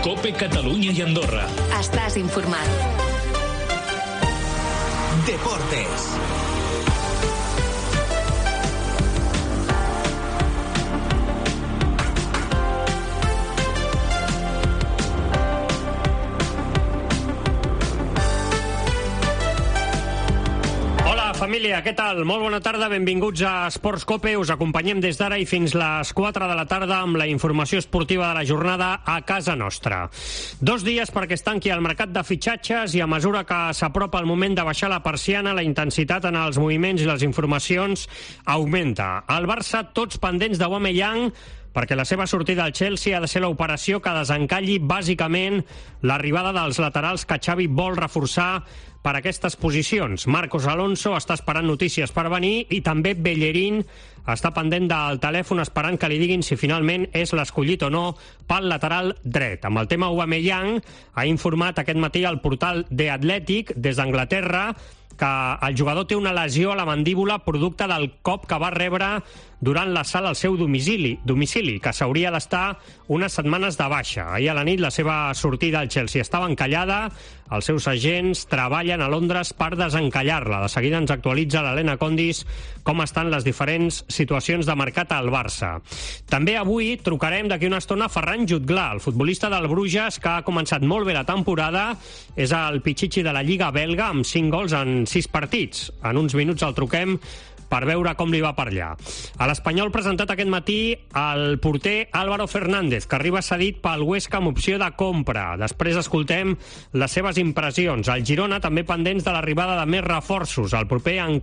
COPE Catalunya i Andorra. Estàs informat. Deportes. Família, què tal? Molt bona tarda, benvinguts a Esports Cope. Us acompanyem des d'ara i fins les 4 de la tarda amb la informació esportiva de la jornada a casa nostra. 2 dies perquè es tanqui el mercat de fitxatges i a mesura que s'apropa el moment de baixar la persiana, la intensitat en els moviments i les informacions augmenta. Al Barça, tots pendents d'Aubameyang, perquè la seva sortida al Chelsea ha de ser l'operació que desencalli bàsicament l'arribada dels laterals que Xavi vol reforçar per aquestes posicions. Marcos Alonso està esperant notícies per venir i també Bellerín està pendent del telèfon esperant que li diguin si finalment és l'escollit o no pel lateral dret. Amb el tema Aubameyang ha informat aquest matí el portal The Athletic des d'Anglaterra que el jugador té una lesió a la mandíbula producte del cop que va rebre durant l'assalt al seu domicili, que s'hauria d'estar unes setmanes de baixa. Ahir a la nit la seva sortida al Chelsea estava encallada, els seus agents treballen a Londres per desencallar-la. De seguida ens actualitza l'Helena Condis com estan les diferents situacions de mercat al Barça. També avui trucarem d'aquí una estona a Ferran Jutglar, el futbolista del Bruges, que ha començat molt bé la temporada, és el pitxitxi de la Lliga belga amb 5 gols en 6 partits. En uns minuts el truquem per veure com li va per allà. A l'Espanyol presentat aquest matí el porter Álvaro Fernández, que arriba cedit pel Huesca amb opció de compra. Després escoltem les seves impressions. El Girona també pendents de l'arribada de més reforços. El proper en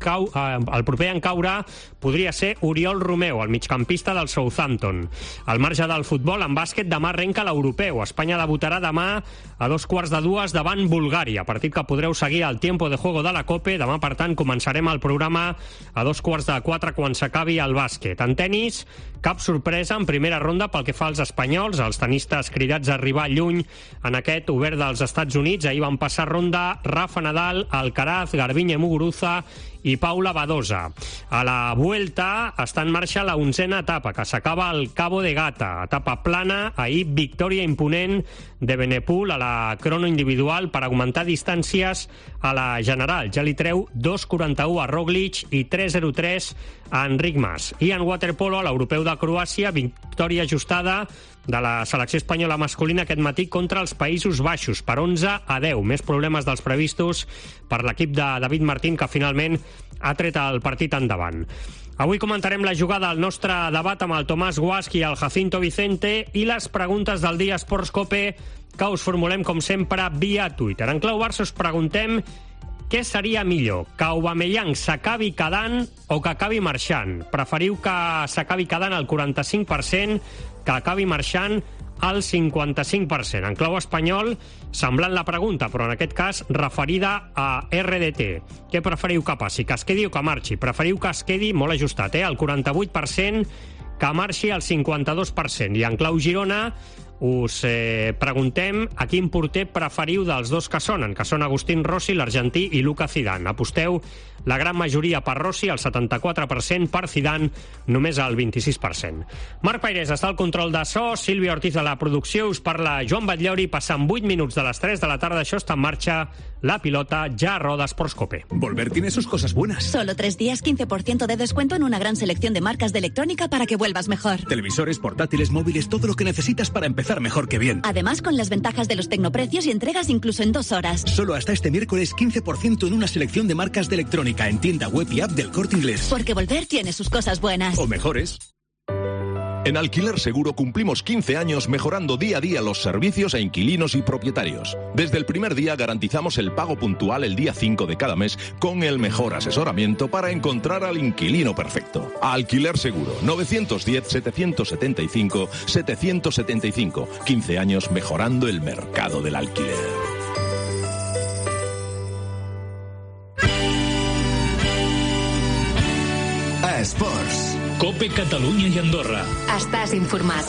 caure podria ser Oriol Romeu, el migcampista del Southampton. Al marge del futbol, en bàsquet, demà arrenca l'europeu. Espanya debutarà demà a 2:45 davant Bulgària, partit que podreu seguir al tiempo de juego de la COPE. Demà, per tant, començarem el programa a 3:45 quan s'acabi el bàsquet. En tenis, cap sorpresa en primera ronda pel que fa als espanyols, els tenistes cridats a arribar lluny en aquest obert dels Estats Units. Ahir van passar ronda Rafa Nadal, Alcaraz, Garbiñe Muguruza i Paula Badosa. A la Vuelta està en marxa la 11a etapa, que s'acaba al Cabo de Gata. Etapa plana, ahir victòria imponent de Benepul a la crono individual per augmentar distàncies a la general. Ja li treu 2:41 a Roglic i 3:03 a Enric Mas. I en waterpolo, a l'europeu de Croàcia, victòria ajustada de la selecció espanyola masculina aquest matí contra els Països Baixos per 11-10. Més problemes dels previstos per l'equip de David Martín, que finalment ha tret el partit endavant. Avui comentarem la jugada al nostre debat amb el Tomàs Guasch i el Jacinto Vicente i les preguntes del dia Esports Cope que us formulem, com sempre, via Twitter. En clau Barça us preguntem què seria millor, que Aubameyang s'acabi quedant o que acabi marxant. Preferiu que s'acabi quedant al 45%, que acabi marxant al 55%. En clau espanyol, semblant la pregunta, però en aquest cas referida a RDT. Què preferiu que passi, que es quedi o que marxi? Preferiu que es quedi molt ajustat, al 48%, que marxi al 52%. I en clau Girona us preguntem a quin porter preferiu dels dos que sonen Agustín Rossi, l'argentí, i Luka Zidane. Aposteu la gran majoria per Rossi, el 74%, per Zidane només el 26%. Marc Pairés està al control de so, Sílvia Ortiz de la producció, us parla Joan Batllori, passant 8 minuts de les 3 de la tarda, això està en marxa, la pilota ja roda Esports Cope. Volver tiene sus cosas buenas. Solo 3 días, 15% de descuento en una gran selección de marcas de electrónica para que vuelvas mejor. Televisores, portátiles, móviles, todo lo que necesitas para empezar mejor que bien. Además, con las ventajas de los tecnoprecios y entregas incluso en 2 horas. Solo hasta este miércoles 15% en una selección de marcas de electrónica en tienda web y app del Corte Inglés. Porque volver tiene sus cosas buenas. O mejores. En Alquiler Seguro cumplimos 15 años mejorando día a día los servicios a inquilinos y propietarios. Desde el primer día garantizamos el pago puntual el día 5 de cada mes con el mejor asesoramiento para encontrar al inquilino perfecto. Alquiler Seguro, 910-775-775. 15 años mejorando el mercado del alquiler. Esports. COPE Catalunya i Andorra. Estàs informat.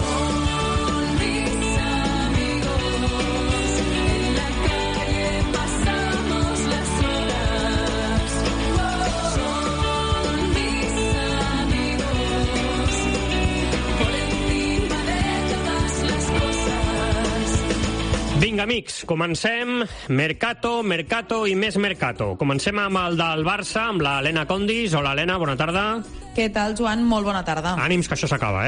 Vinga, amics, comencem. Mercato i més Mercato. Comencem amb el del Barça, amb l'Helena Condis. Hola, Helena, bona tarda. Què tal, Joan? Molt bona tarda. Ànims, que això s'acaba,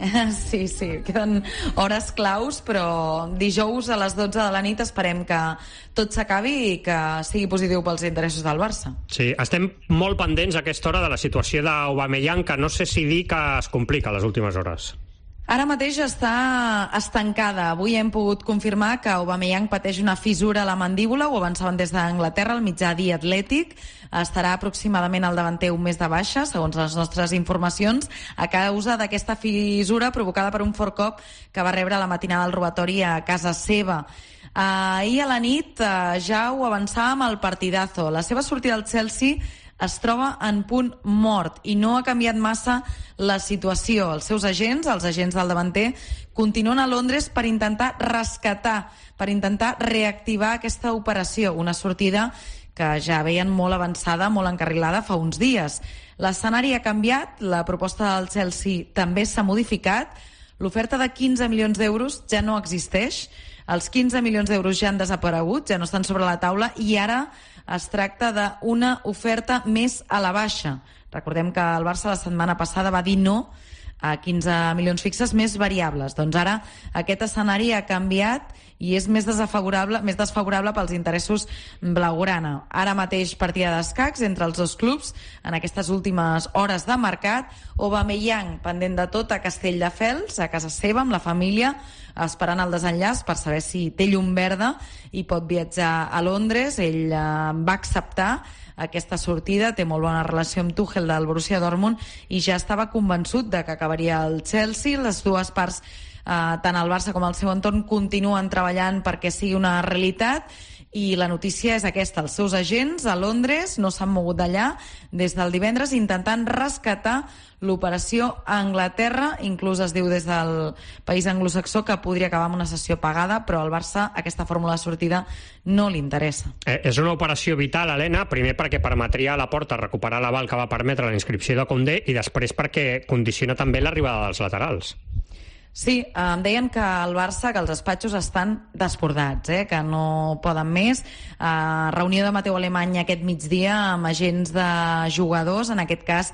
Sí, queden hores claus, però dijous a les 12 de la nit esperem que tot s'acabi i que sigui positiu pels interessos del Barça. Sí, estem molt pendents a aquesta hora de la situació d'Aubameyang, que no sé si dir que es complica a les últimes hores. Ara mateix està estancada. Avui hem pogut confirmar que Aubameyang pateix una fissura a la mandíbula, ho avançaven des d'Anglaterra, el mitjà The Athletic. Estarà aproximadament al davanter un mes de baixa, segons les nostres informacions, a causa d'aquesta fissura provocada per un fort cop que va rebre a la matinada del robatori a casa seva. Ahir a la nit ja ho avançàvem al partidazo. La seva sortida al Chelsea es troba en punt mort i no ha canviat massa la situació. Els seus agents, els agents del davanter, continuen a Londres per intentar rescatar, per intentar reactivar aquesta operació, una sortida que ja veien molt avançada, molt encarrilada fa uns dies. L'escenari ha canviat, la proposta del Chelsea també s'ha modificat, l'oferta de 15 milions d'euros ja no existeix, els 15 milions d'euros ja han desaparegut, ja no estan sobre la taula i ara es tracta d'una oferta més a la baixa. Recordem que el Barça la setmana passada va dir no a 15 milions fixes més variables. Doncs ara aquest escenari ha canviat i és més desfavorable pels interessos blaugrana. Ara mateix partida d'escacs entre els dos clubs en aquestes últimes hores de mercat. Aubameyang pendent de tot a Castelldefels, a casa seva, amb la família, esperant el desenllaç per saber si té llum verda i pot viatjar a Londres. Ell va acceptar aquesta sortida, té molt bona relació amb Tuchel del Borussia Dortmund i ja estava convençut de que acabaria el Chelsea. Les dues parts, tant el Barça com el seu entorn, continuen treballant perquè sigui una realitat i la notícia és aquesta. Els seus agents a Londres no s'han mogut d'allà des del divendres intentant rescatar l'operació a Anglaterra. Inclús es diu des del país anglosaxó que podria acabar amb una sessió pagada, però al Barça aquesta fórmula de sortida no li interessa. És una operació vital, Helena, primer perquè permetria a la Porta recuperar l'aval que va permetre la inscripció de Koundé i després perquè condiciona també l'arribada dels laterals. Sí, em deien que el Barça, que els despatxos estan desbordats, que no poden més. Reunió de Mateu Alemany aquest migdia amb agents de jugadors, en aquest cas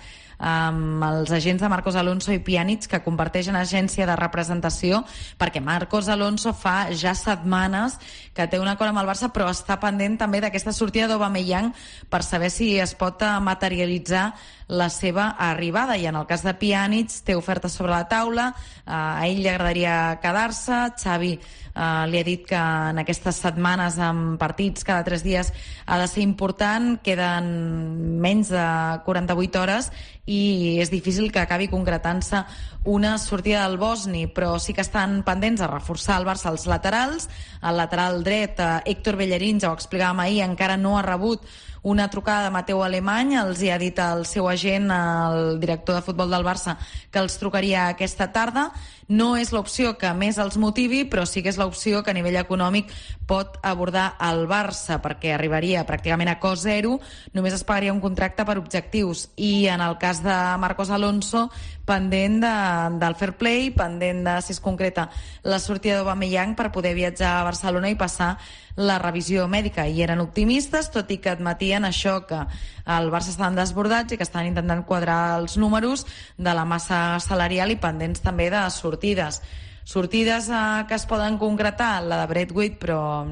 amb els agents de Marcos Alonso i Pjanic, que comparteixen agència de representació, perquè Marcos Alonso fa ja setmanes que té un acord amb el Barça, però està pendent també d'aquesta sortida d'Aubameyang per saber si es pot materialitzar la seva arribada. I en el cas de Pjanic té ofertes sobre la taula, a ell li agradaria quedar-se. Xavi li ha dit que en aquestes setmanes amb partits cada 3 dies ha de ser important, queden menys de 48 hores i és difícil que acabi concretant-se una sortida del bosni, però sí que estan pendents a reforçar el Barça als laterals. El lateral dret, Héctor Bellerín, ja ho explicàvem ahir, encara no ha rebut una trucada de Mateu Alemany. Els hi ha dit el seu agent, el director de futbol del Barça, que els trucaria aquesta tarda. No és l'opció que més els motivi, però sí que és l'opció que a nivell econòmic pot abordar el Barça, perquè arribaria pràcticament a cost zero, només es pagaria un contracte per objectius. I en el cas de Marcos Alonso, pendent del fair play, pendent de si es concreta la sortida d'Aubameyang per poder viatjar a Barcelona i passar la revisió mèdica. I eren optimistes, tot i que admetien això, que el Barça estaven desbordats i que estaven intentant quadrar els números de la massa salarial i pendents també de sortides. Sortides que es poden concretar, la de Braithwaite, però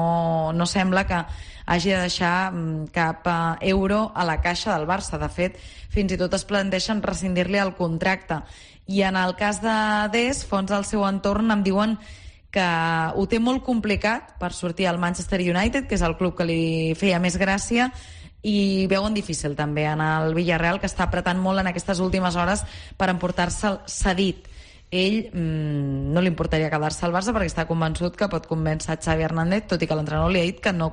no sembla que hagi de deixar cap euro a la caixa del Barça. De fet, fins i tot es planteixen rescindir-li el contracte. I en el cas de Des, fons del seu entorn em diuen que ho té molt complicat per sortir al Manchester United, que és el club que li feia més gràcia, i veuen difícil també en el Villarreal, que està apretant molt en aquestes últimes hores per emportar-se'l cedit. Ell no li importaria quedar-se al Barça perquè està convençut que pot convèncer Xavi Hernández, tot i que l'entrenador li ha dit que no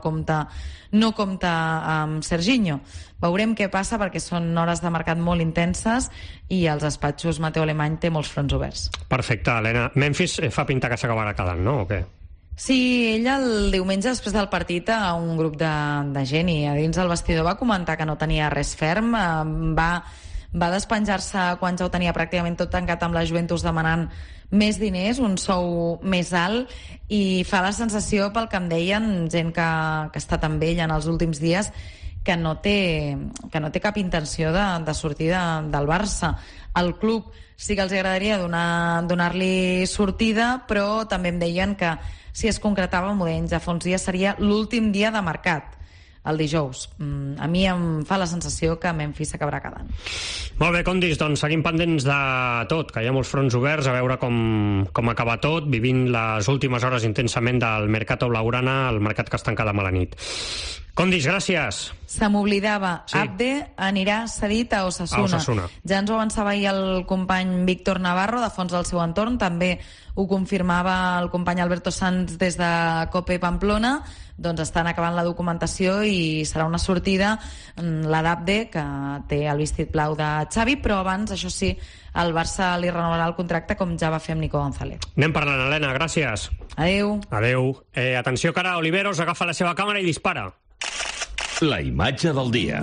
compta amb Serginho. Veurem què passa, perquè són hores de mercat molt intenses i als despatxos Mateu Alemany té molts fronts oberts. Perfecte, Helena. Memphis fa pinta que s'acabarà quedant, no? O què? Sí, ell el diumenge després del partit a un grup de gent i a dins del vestidor va comentar que no tenia res ferm, va va despenjar-se quan ja ho tenia pràcticament tot tancat amb la Juventus demanant més diners, un sou més alt, i fa la sensació, pel que em deien gent que ha estat amb ell en els últims dies, que no té cap intenció de sortir del Barça. Al club sí que els agradaria donar-li sortida, però també em deien que si es concretava, m'ho deien ja fa uns dies, seria l'últim dia de mercat, el dijous. A mi em fa la sensació que Memphis s'acabarà quedant. Molt bé, Condis, doncs seguim pendents de tot, que hi ha molts fronts oberts, a veure com acaba tot, vivint les últimes hores intensament del Mercato Blaugrana, el mercat que es tanca demà a la nit. Condis, gràcies. Se m'oblidava, sí. Abde anirà cedit a Osasuna. Ja ens ho avançava ahir el company Víctor Navarro, de fons del seu entorn, també ho confirmava el company Alberto Sanz des de COPE Pamplona. Doncs estan acabant la documentació i serà una sortida, la d'Abde, que té el vestit blau de Xavi, però abans, això sí, el Barça li renovarà el contracte, com ja va fer amb Nico González. Anem parlant, Helena, gràcies. Adéu. Atenció, que ara Oliveros agafa la seva càmera i dispara. La imatge del dia.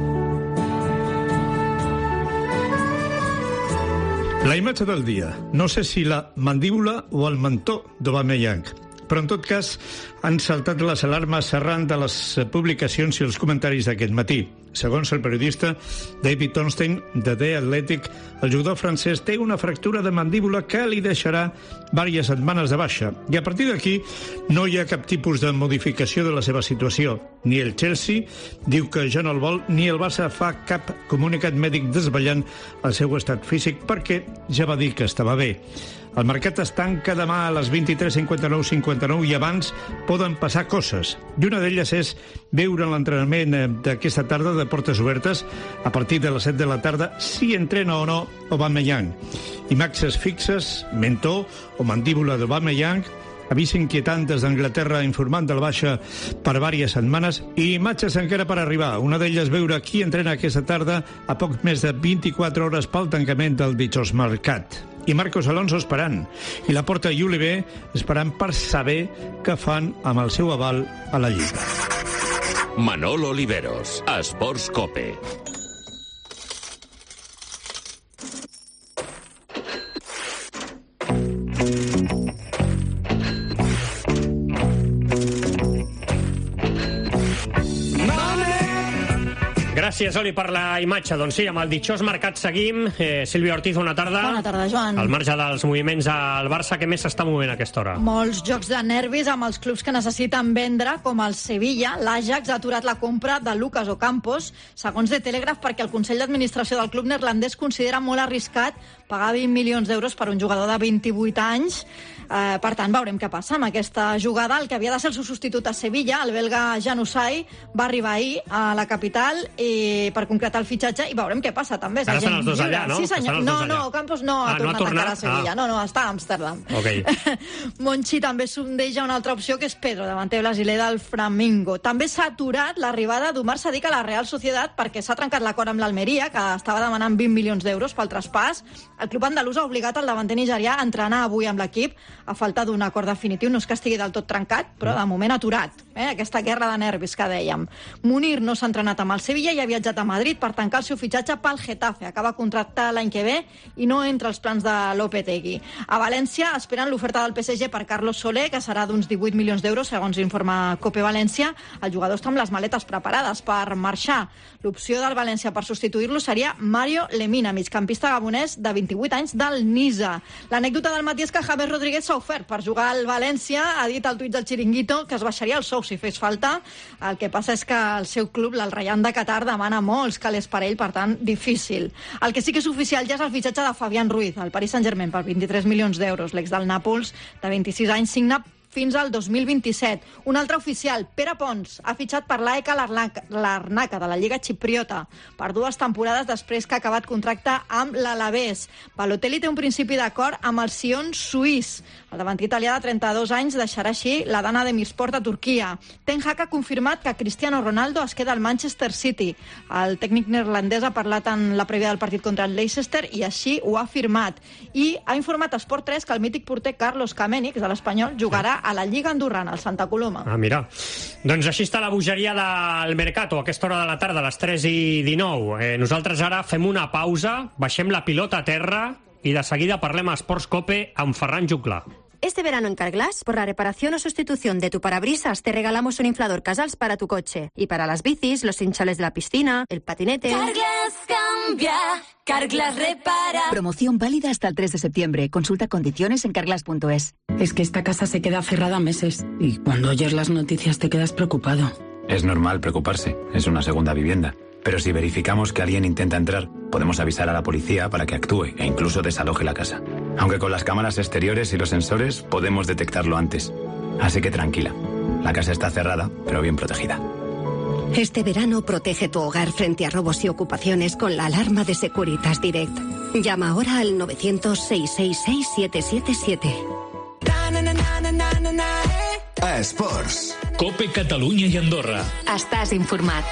La imatge del dia. No sé si la mandíbula o el mentó d'Aubameyang, però en tot cas han saltat les alarmes arran de les publicacions i els comentaris d'aquest matí. Segons el periodista David Ornstein de The Athletic, el jugador francès té una fractura de mandíbula que li deixarà diverses setmanes de baixa, i a partir d'aquí no hi ha cap tipus de modificació de la seva situació. Ni el Chelsea diu que ja no el vol, ni el Barça fa cap comunicat mèdic desvetllant el seu estat físic, perquè ja va dir que estava bé. El mercat es tanca demà a les 23:59 i abans poden passar coses. I una d'elles és veure l'entrenament d'aquesta tarda de portes obertes a partir de les 7 de la tarda, si entrena o no Aubameyang. Imatges fixes, mentó o mandíbula d'Aubameyang, avís inquietant des d'Anglaterra informant del baixa per diverses setmanes, i imatges encara per arribar. Una d'elles veure qui entrena aquesta tarda a poc més de 24 hores pel tancament del dijous mercat. I Marcos Alonso esperant, i la Porta i Oliver esperant per saber què fan amb el seu aval a la Lliga. Manolo Oliveros, Esports COPE. Gràcies, Oli, per la imatge. Doncs sí, amb el ditxós mercat seguim. Sílvia Ortiz, bona tarda. Bona tarda, Joan. Al marge dels moviments al Barça, què més s'està movent a aquesta hora? Molts jocs de nervis amb els clubs que necessiten vendre, com el Sevilla. L'Ajax ha aturat la compra de Lucas Ocampos, segons The Telegraph, perquè el Consell d'Administració del club neerlandès considera molt arriscat pagar 20 milions d'euros per un jugador de 28 anys. Per tant, veurem què passa amb aquesta jugada. El que havia de ser el seu substitut a Sevilla, el belga Januzaj, va arribar ahir a la capital per concretar el fitxatge, i veurem què passa també. Ara estan els dos allà, no? Sí, senyor. No, Campos no ha tornat encara a Sevilla. No, està a Amsterdam. Okay. Monchi també sondeja una altra opció, que és Pedro, davanter brasiler del Flamengo. També s'ha aturat l'arribada d'Omar Sadik a la Real Sociedad perquè s'ha trencat l'acord amb l'Almeria, que estava demanant 20 milions d'euros pel traspàs. El club andalús ha obligat el davanter nigerià a entrenar avui amb l'equip a falta d'un acord definitiu. No és que estigui del tot trencat, però de moment aturat. Aquesta guerra de nervis que dèiem. Munir no s'ha entrenat amb el Sevilla i ha viatjat a Madrid per tancar el seu fitxatge pel Getafe. Acaba contractar l'any que ve i no entra als plans de Lopetegui. A València esperen l'oferta del PSG per Carlos Soler, que serà d'uns 18 milions d'euros, segons informa Cope València. El jugador està amb les maletes preparades per marxar. L'opció del València per substituir-lo seria Mario Lemina, migcampista gabonès de 28 anys del Niza. L'anècdota del matí és que Javier Rodríguez s'ha ofert per jugar al València. Ha dit al tuit del Chiringuito que es baixaria el sou si fes falta. El que passa és que el seu club, l'Al Rayyan de Qatar, demana molts calés per ell, per tant, difícil. El que sí que és oficial ja és el fitxatge de Fabián Ruiz, al Paris Saint-Germain, per 23 milions d'euros. L'ex del Nàpols, de 26 anys, signa fins al 2027. Un altre oficial, Pere Pons, ha fitxat per l'AEK Larnaca de la Lliga Xipriota per 2 temporades després que ha acabat contracte amb l'Alavés. Balotelli té un principi d'acord amb el Sion suís. El davanter italià de 32 anys deixarà així la Dana Demirsport a Turquia. Ten Hag ha confirmat que Cristiano Ronaldo es queda al Manchester City. El tècnic neerlandès ha parlat en la prèvia del partit contra el Leicester i així ho ha firmat. I ha informat a Sport 3 que el mític porter Carlos Kameni, que és de l'Espanyol, jugarà a la Lliga Andorrana, al Santa Coloma. Ah, mira. Doncs així està la bogeria del Mercato, a aquesta hora de la tarda, a les 3:19. Nosaltres ara fem una pausa, baixem la pilota a terra i de seguida parlem a Esports Cope amb Ferran Jutglar. Este verano en Carglass, por la reparación o sustitución de tu parabrisas, te regalamos un inflador Casals para tu coche. Y para las bicis, los hinchales de la piscina, el patinete... Carglass cambia, Carglass repara. Promoción válida hasta el 3 de septiembre. Consulta condiciones en carglass.es. Es que esta casa se queda cerrada meses y cuando oyes las noticias te quedas preocupado. Es normal preocuparse, es una segunda vivienda. Pero si verificamos que alguien intenta entrar, podemos avisar a la policía para que actúe e incluso desaloje la casa. Aunque con las cámaras exteriores y los sensores podemos detectarlo antes. Así que tranquila, la casa está cerrada, pero bien protegida. Este verano protege tu hogar frente a robos y ocupaciones con la alarma de Securitas Direct. Llama ahora al 900-666-777. Esports. Cope Catalunya i Andorra. Estàs informat.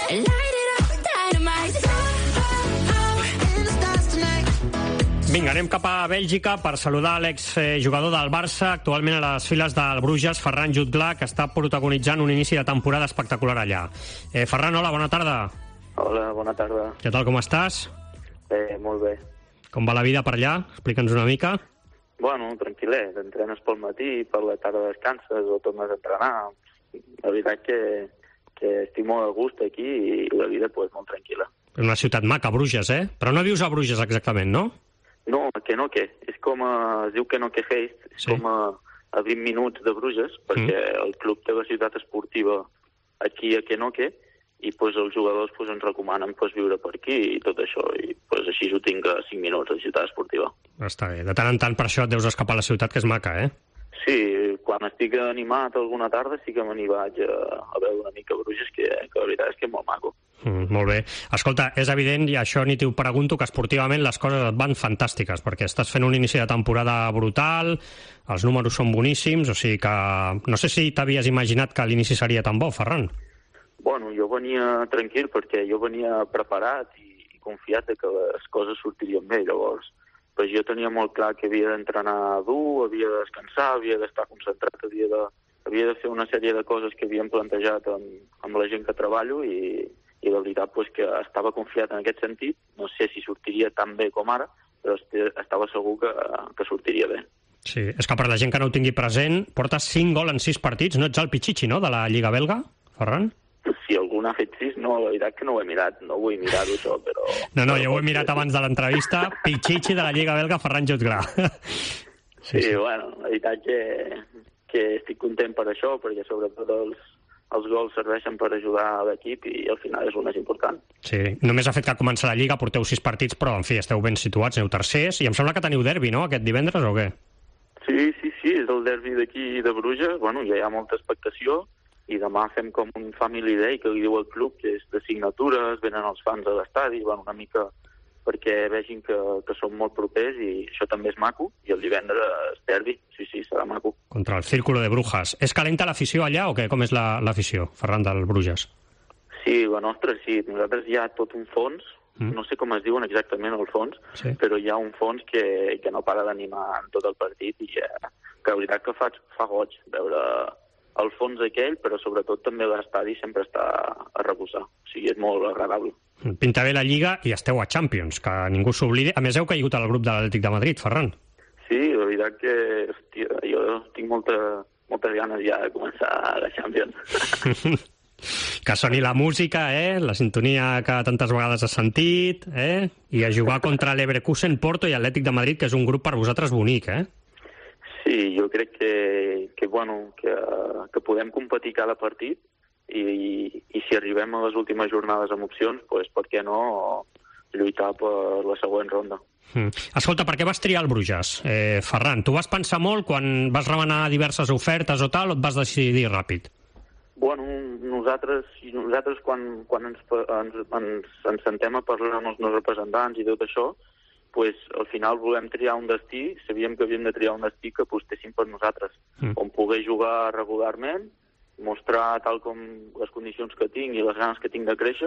Vinga, anem cap a Bèlgica per saludar l'exjugador del Barça, actualment a les files del Bruges, Ferran Jutglar, que està protagonitzant un inici de temporada espectacular allà. Ferran, hola, bona tarda. Hola, bona tarda. Què tal, com estàs? Bé, molt bé. Com va la vida per allà? Explica'ns una mica. Bueno, tranquil·let. Entrenes pel matí i per la tarda descanses o tornes a entrenar. La veritat que estic molt a gust aquí i la vida pues, molt tranquil·la. És una ciutat maca, Bruges, eh? Però no vius a Bruges exactament, no? No, que no que. És com es diu que no que Heist, és com a 20 minuts de Bruges, perquè el club té la ciutat esportiva aquí a Kenoke i pues, els jugadors pues, ens recomanen pues, viure per aquí i tot això, i pues, així ho tinc a 5 minuts, la ciutat esportiva. Està bé. De tant en tant per això et deus escapar a la ciutat, que és maca, eh? Sí, quan estic animat alguna tarda sí que me n'hi vaig a veure una mica Bruges, que la veritat és que és molt maco. Molt bé. Escolta, és evident, i això ni t'ho pregunto, que esportivament les coses et van fantàstiques, perquè estàs fent un inici de temporada brutal, els números són boníssims, o sigui que no sé si t'havies imaginat que l'inici seria tan bo, Ferran. Bueno, jo venia tranquil perquè jo venia preparat i confiat que les coses sortirien bé, llavors pues jo tenia molt clar que havia d'entrenar dur, havia de descansar, havia d'estar concentrat, havia de fer una sèrie de coses que havíem plantejat amb la gent que treballo i la veritat pues, que estava confiat en aquest sentit. No sé si sortiria tan bé com ara, però estava segur que sortiria bé. Sí, és que per la gent que no ho tingui present, portes 5 gols en 6 partits, no ets el Pichichi, no?, de la Lliga belga, Ferran? Si algun ha fet 6, no, la veritat que no ho he mirat, no vull mirar-ho això, però... No, jo ho he mirat abans de l'entrevista, Pichichi de la Lliga belga, Ferran Jutglar. Sí, bueno, la veritat que estic content per això, perquè sobretot els gols serveixen per ajudar a l'equip i al final és el més important. Sí, només ha fet que comença la Lliga, porteu 6 partits, però en fi, esteu ben situats, aneu tercers, i em sembla que teniu derbi, no?, aquest divendres, o què? Sí, és el derbi d'aquí de Bruges, bueno, ja hi ha molta expectació, i demà fem com un family day que li diu el club, que és de signatures, venen els fans a l'estadi, van una mica perquè vegin que som molt propers i això també és maco, i el divendres derbi, sí, serà maco. Contra el Círculo de Brujas. És calenta l'afició allà o què? Com és l'afició, Ferran, del Bruges? Sí, la nostra sí, nosaltres hi ha tot un fons, no sé com es diuen exactament el fons, però hi ha un fons que no para d'animar en tot el partit i que la veritat que fa goig veure el fons aquell, però sobretot també l'estadi sempre està a reposar. O sigui, és molt agradable. Pinta bé la Lliga i esteu a Champions, que ningú s'oblidi. A més, heu caigut al grup de l'Atlètic de Madrid, Ferran. Sí, la veritat que hòstia, jo tinc moltes ganes ja de començar la Champions. Que soni la música, la sintonia que tantes vegades has sentit, i a jugar contra l'Leverkusen, Porto i Atlètic de Madrid, que és un grup per vosaltres bonic, Sí, jo crec que podem competir cada partit i si arribem a les últimes jornades amb opcions, doncs per què no lluitar per la següent ronda. Escolta, per què vas triar el Bruges, Ferran? Tu vas pensar molt quan vas remenar diverses ofertes o tal, o et vas decidir ràpid? Bueno, nosaltres quan ens sentem a parlar amb els nostres representants i tot això, pues, al final volem triar un destí, sabíem que havíem de triar un destí que apostéssim per nosaltres, on poder jugar regularment, mostrar tal com les condicions que tinc i les ganes que tinc de créixer,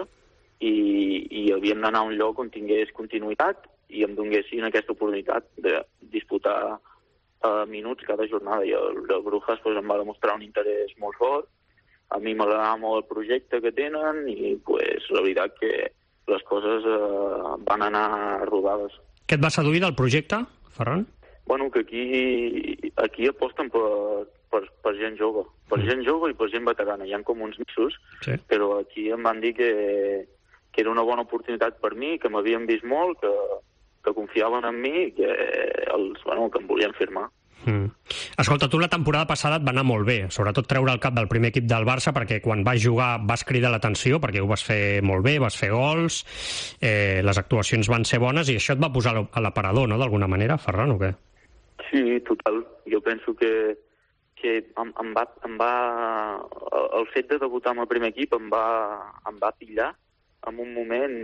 i havíem d'anar a un lloc on tingués continuïtat i em donessin aquesta oportunitat de disputar minuts cada jornada, i el Brujas pues, em va demostrar un interès molt fort. A mi m'agradava molt el projecte que tenen i pues, la veritat que les coses van anar rodades. Què et va seduir del projecte, Ferran? Bueno, que aquí aposten per gent jove. Per gent jove i per gent veterana. Hi ha com uns mixos, sí. Però aquí em van dir que era una bona oportunitat per mi, que m'havien vist molt, que confiaven en mi i que em volien firmar. Escolta, tu la temporada passada et va anar molt bé, sobretot treure el cap del primer equip del Barça, perquè quan vas jugar vas cridar l'atenció, perquè ho vas fer molt bé, vas fer gols, les actuacions van ser bones i això et va posar a l'aparador, no?, d'alguna manera, Ferran, o què? Sí, total. Jo penso que el fet de debutar amb el primer equip em va pillar en un moment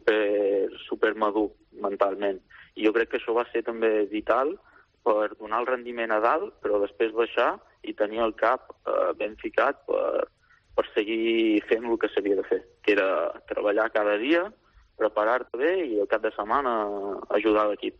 super madur mentalment. I jo crec que això va ser també vital per donar el rendiment a dalt, però després baixar i tenir el cap ben ficat per seguir fent el que s'havia de fer, que era treballar cada dia, preparar-te bé i el cap de setmana ajudar l'equip.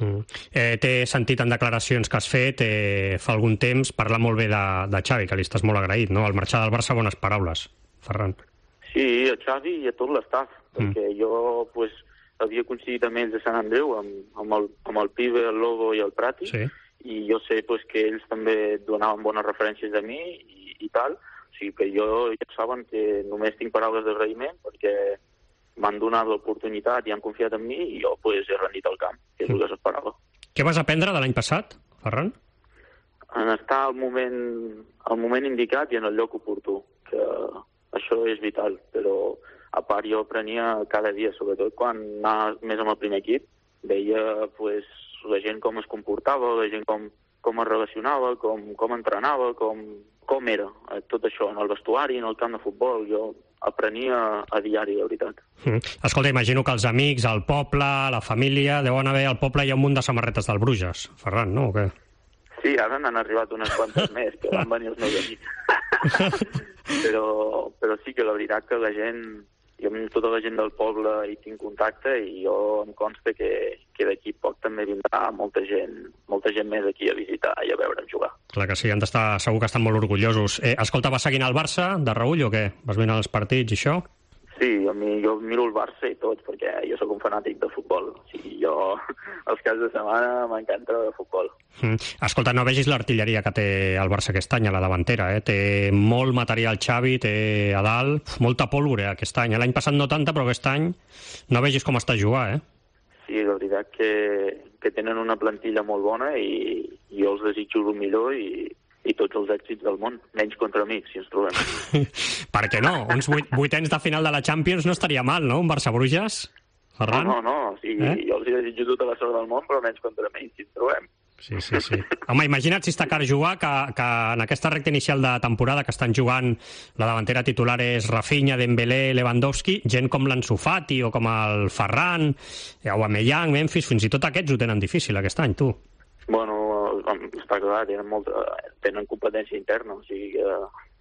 T'he sentit en declaracions que has fet fa algun temps parlar molt bé de Xavi, que li estàs molt agraït, no? Al marxar del Barça, bones paraules, Ferran. Sí, a Xavi i a tot l'estaf, perquè jo pues, havia coincidit amb ells a Sant Andreu, amb el Pibe, el Lobo i el Prati, sí. I jo sé pues, que ells també donaven bones referències de mi i tal, o sigui que ja saben que només tinc paraules d'agraïment perquè m'han donat l'oportunitat i han confiat en mi i jo pues, he rendit al camp, que és el que s'esperava. Què vas aprendre de l'any passat, Ferran? En estar al moment indicat i en el lloc oportú, que això és vital, però a part jo aprenia cada dia, sobretot quan anava més amb el primer equip, veia pues, la gent com es comportava, la gent com es relacionava, com entrenava, com era tot això, en el vestuari, en el camp de futbol. Jo aprenia a diari, la veritat. Escolta, imagino que els amics, el poble, la família, deuen haver al poble hi ha un munt de samarretes del Bruges, Ferran, no? O què? Sí, ara n'han arribat unes quantes més, que van venir els meus amics. però sí que la veritat que la gent, jo amb tota la gent del poble hi tinc contacte i jo em consta que d'aquí poc també vindrà molta gent més aquí a visitar i a veure'm jugar. Clar que sí, han d'estar, segur que estan molt orgullosos. Escolta, vas seguint el Barça de reüll o què? Vas venint als partits i això? Sí, jo miro el Barça i tot, perquè jo sóc un fanàtic de futbol. O sigui, jo els caps de setmana m'encanta el futbol. Escolta, no vegis l'artilleria que té el Barça aquest any a la davantera, eh? Té molt material Xavi, té a dalt, molta pólvora aquest any. L'any passat no tanta, però aquest any no vegis com està a jugar, eh? Sí, la veritat que tenen una plantilla molt bona i jo els desitjo el millor i tots els èxits del món, menys contra mi, si ens trobem. Per què no? Uns vuitens de final de la Champions no estaria mal, no? Un Barça-Bruges, Ferran? No, sí, jo els desitjo tota la sort del món, però menys contra mi, si ens trobem. Sí. Home, imagina't si està car jugar que en aquesta recta inicial de temporada que estan jugant la davantera titular és Rafinha, Dembélé, Lewandowski, gent com l'Ansu Fati o com el Ferran, Aubameyang, Memphis, fins i tot aquests ho tenen difícil aquest any, tu. Bueno, està clar, tenen competència interna, o sigui que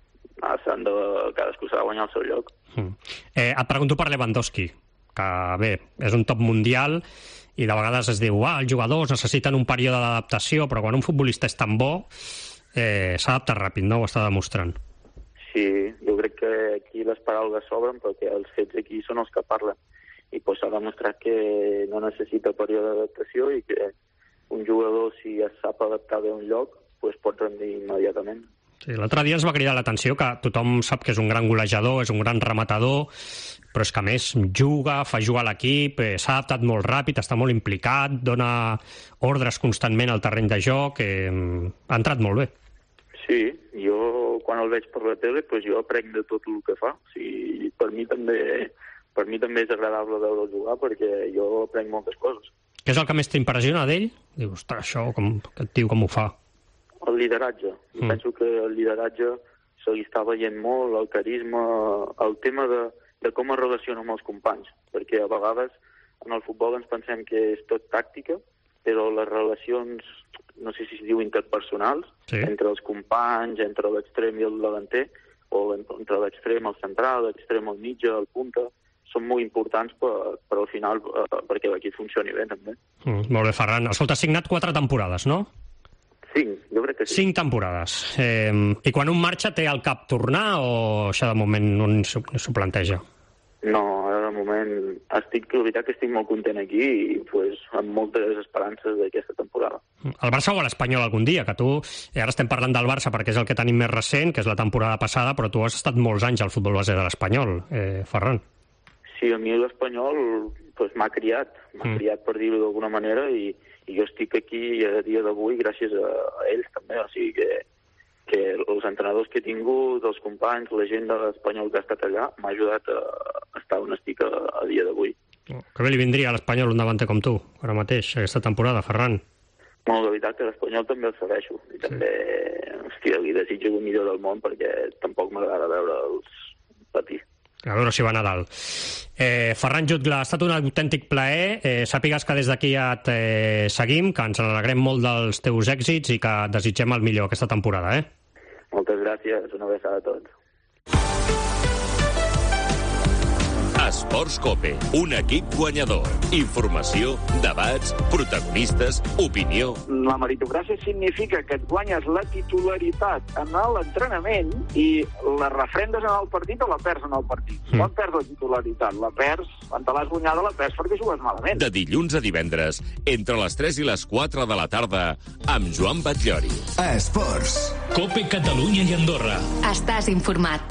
cadascú s'ha de guanyar el seu lloc. Et pregunto per Lewandowski, que bé, és un top mundial i de vegades es diu els jugadors necessiten un període d'adaptació, però quan un futbolista és tan bo s'adapta ràpid, no? Ho està demostrant. Sí, jo crec que aquí les paraules sobren perquè els fets aquí són els que parlen i pues, s'ha demostrat que no necessita període d'adaptació i que un jugador, si es sap adaptar bé a un lloc, pues, pot rendir immediatament. Sí, l'altre dia ens va cridar l'atenció que tothom sap que és un gran golejador, és un gran rematador, però és que a més juga, fa jugar l'equip, s'ha adaptat molt ràpid, està molt implicat, dona ordres constantment al terreny de joc, ha entrat molt bé. Sí, jo quan el veig per la tele pues, jo aprenc de tot el que fa. O sigui, per mi també és agradable veure jugar perquè jo aprenc moltes coses. Què és el que més t'impressiona d'ell? Dius, ostres, això, aquest tio com ho fa? El lideratge. Penso que el lideratge se li està veient molt, el carisma, el tema de com es relaciona amb els companys, perquè a vegades en el futbol ens pensem que és tot tàctica, però les relacions, no sé si es diu interpersonals, entre els companys, entre l'extrem i el davanter, o entre l'extrem, el central, l'extrem, el mitja, el punta, són molt importants per al final perquè l'equip funcioni bé, també. Molt bé, Ferran. Escolta, has signat 4 temporades, no? 5, jo crec que sí. 5 temporades. I quan un marxa té al cap tornar o això de moment no s'ho planteja? No, ara de moment la veritat que estic molt content aquí i pues, amb moltes esperances d'aquesta temporada. El Barça o l'Espanyol algun dia, que tu, ara estem parlant del Barça perquè és el que tenim més recent, que és la temporada passada, però tu has estat molts anys al futbol base de l'Espanyol, Ferran. Sí, a mi l'Espanyol pues, m'ha criat per dir-ho d'alguna manera i jo estic aquí a dia d'avui gràcies a ells també, o sigui que els entrenadors que he tingut, els companys, la gent de l'Espanyol que ha estat allà, m'ha ajudat a estar on estic a dia d'avui. Que bé li vindria a l'Espanyol un davanter com tu, ara mateix, aquesta temporada, Ferran. Bueno, la veritat que l'Espanyol també el segueixo. I també, hòstia, li desitjo el millor del món perquè tampoc m'agrada veure'ls patir. A veure si va a Nadal. Ferran Jutgla, ha estat un autèntic plaer. Sàpigues que des d'aquí et seguim, que ens alegrem molt dels teus èxits i que desitgem el millor aquesta temporada, Moltes gràcies, una abraçada a tots. Esports Cope, un equip guanyador. Informació, debats, protagonistes, opinió. La meritocràcia significa que et guanyes la titularitat en l'entrenament i la refrendes en el partit o la perds en el partit. Quan perds la titularitat? La perds, quan te l'has guanyada, la perds perquè jugues malament. De dilluns a divendres, entre les 3 i les 4 de la tarda, amb Joan Batllori. Esports. Cope Catalunya i Andorra. Estàs informat.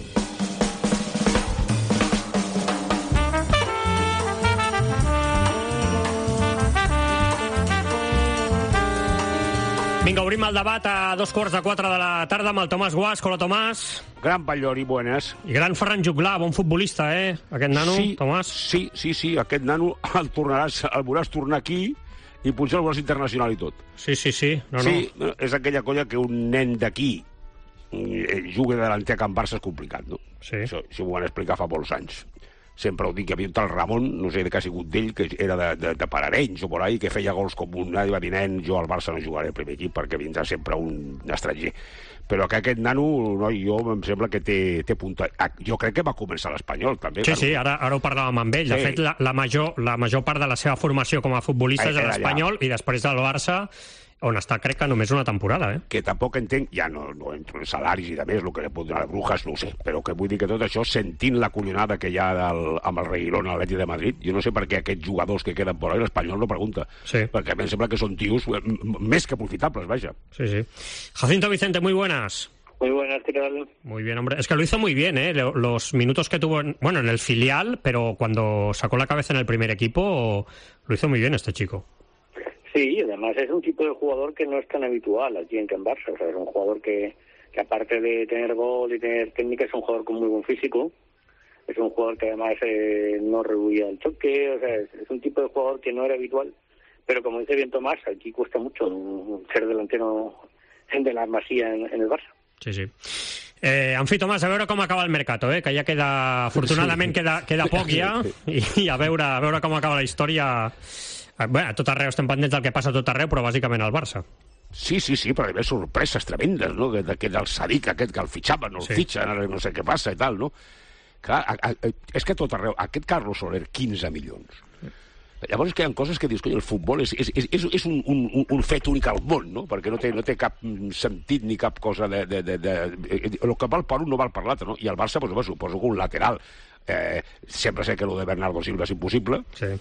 Vinga, obrim el debat a 3:15 de la tarda amb el Tomàs Guasc. Hola, Tomàs. Gran Batllori, buenas. I gran Ferran Jutgla, bon futbolista, aquest nano, sí, Tomàs? Sí, aquest nano el veuràs tornar aquí i potser el veuràs internacional i tot. Sí. No. És aquella colla que un nen d'aquí jugui delanter a Can Barça és complicat, no? Sí. Això ho van explicar fa molts anys. Sempre ho dic, hi havia un tal Ramon, no sé de què ha sigut d'ell, que era de Pararenys o por ahí, que feia gols com un... I va dir, nen, jo al Barça no jugaré al primer equip perquè vindrà sempre un estranger. Però que aquest nano, jo em sembla que té punta. Jo crec que va començar a l'Espanyol, també. Sí, ara ho parlàvem amb ell. De fet, la major part de la seva formació com a futbolista és a l'Espanyol i després del Barça, on està, crec que només una temporada, Que tampoc entenc, ja no entro en salaris i de més, el que li pot donar a Brujas, no ho sé, però que vull dir que tot això, sentint la collonada que hi ha amb el Reguilón a l'Atlètic de Madrid, jo no sé per què aquests jugadors que queden por ahí, l'Espanyol no pregunta, perquè a mi em sembla que són tios més que aprofitables, vaja. Sí. Jacinto Vicente, muy buenas. Muy buenas, ¿qué tal? Muy bien, hombre. Es que lo hizo muy bien, los minutos que tuvo, en el filial, pero cuando sacó la cabeza en el primer equipo, lo hizo muy bien este chico. Sí, además es un tipo de jugador que no es tan habitual aquí en Can Barça. O sea, es un jugador que aparte de tener gol y tener técnica, es un jugador con muy buen físico. Es un jugador que además no rehuía el choque. O sea, es un tipo de jugador que no era habitual. Pero como dice bien Tomás, aquí cuesta mucho ser delantero de la Masía en el Barça. Sí. En fi, Tomàs, a veure com acaba el mercato, que ja queda, afortunadament queda poc ja, i a veure com acaba la història. Bé, a tot arreu estem pendents del que passa a tot arreu, però bàsicament al Barça. Sí, però hi ha sorpreses tremendes, no? Que del Sadik aquest que el fitxaven, no el fitxen, ara no sé què passa i tal, no? Clar, és que a tot arreu, aquest Carlos Soler, 15 milions. Llavors és que hi ha coses que dius, coi, el futbol és un fet únic al món, no? Perquè no té cap sentit ni cap cosa el que val per un no val per l'altre, no? I el Barça, suposo que un lateral, sempre sé que el de Bernardo Silva és impossible,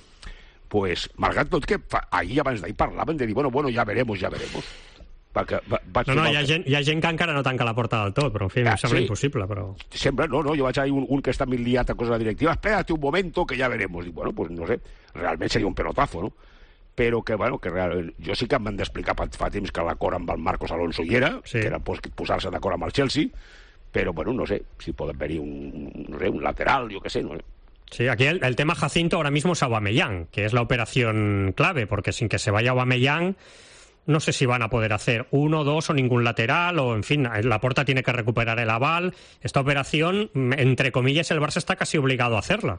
pues, malgrat tot que ahir abans d'ahir parlaven de dir, bueno, ya veremos. Perquè hi ha gent que encara no tanca la porta del tot, però en fi, em sembla impossible, però... Sempre, no, jo vaig a un que està mil liat a cosa de directiva, espérate un momento que ya veremos. Dic, bueno, pues no sé, realment seria un pelotazo, no? Però que jo sí que em van d'explicar fa temps que l'acord amb el Marcos Alonso hi era, que era posar-se d'acord amb el Chelsea, però, no sé, si pot haver-hi un lateral, jo què sé, no sé. Sí, aquí el tema Jacinto ahora mismo es Aubameyang, que es la operación clave, porque sin que se vaya Aubameyang, no sé si van a poder hacer 1, 2 o ningún lateral, o en fin, Laporta tiene que recuperar el aval. Esta operación, entre comillas, el Barça está casi obligado a hacerla.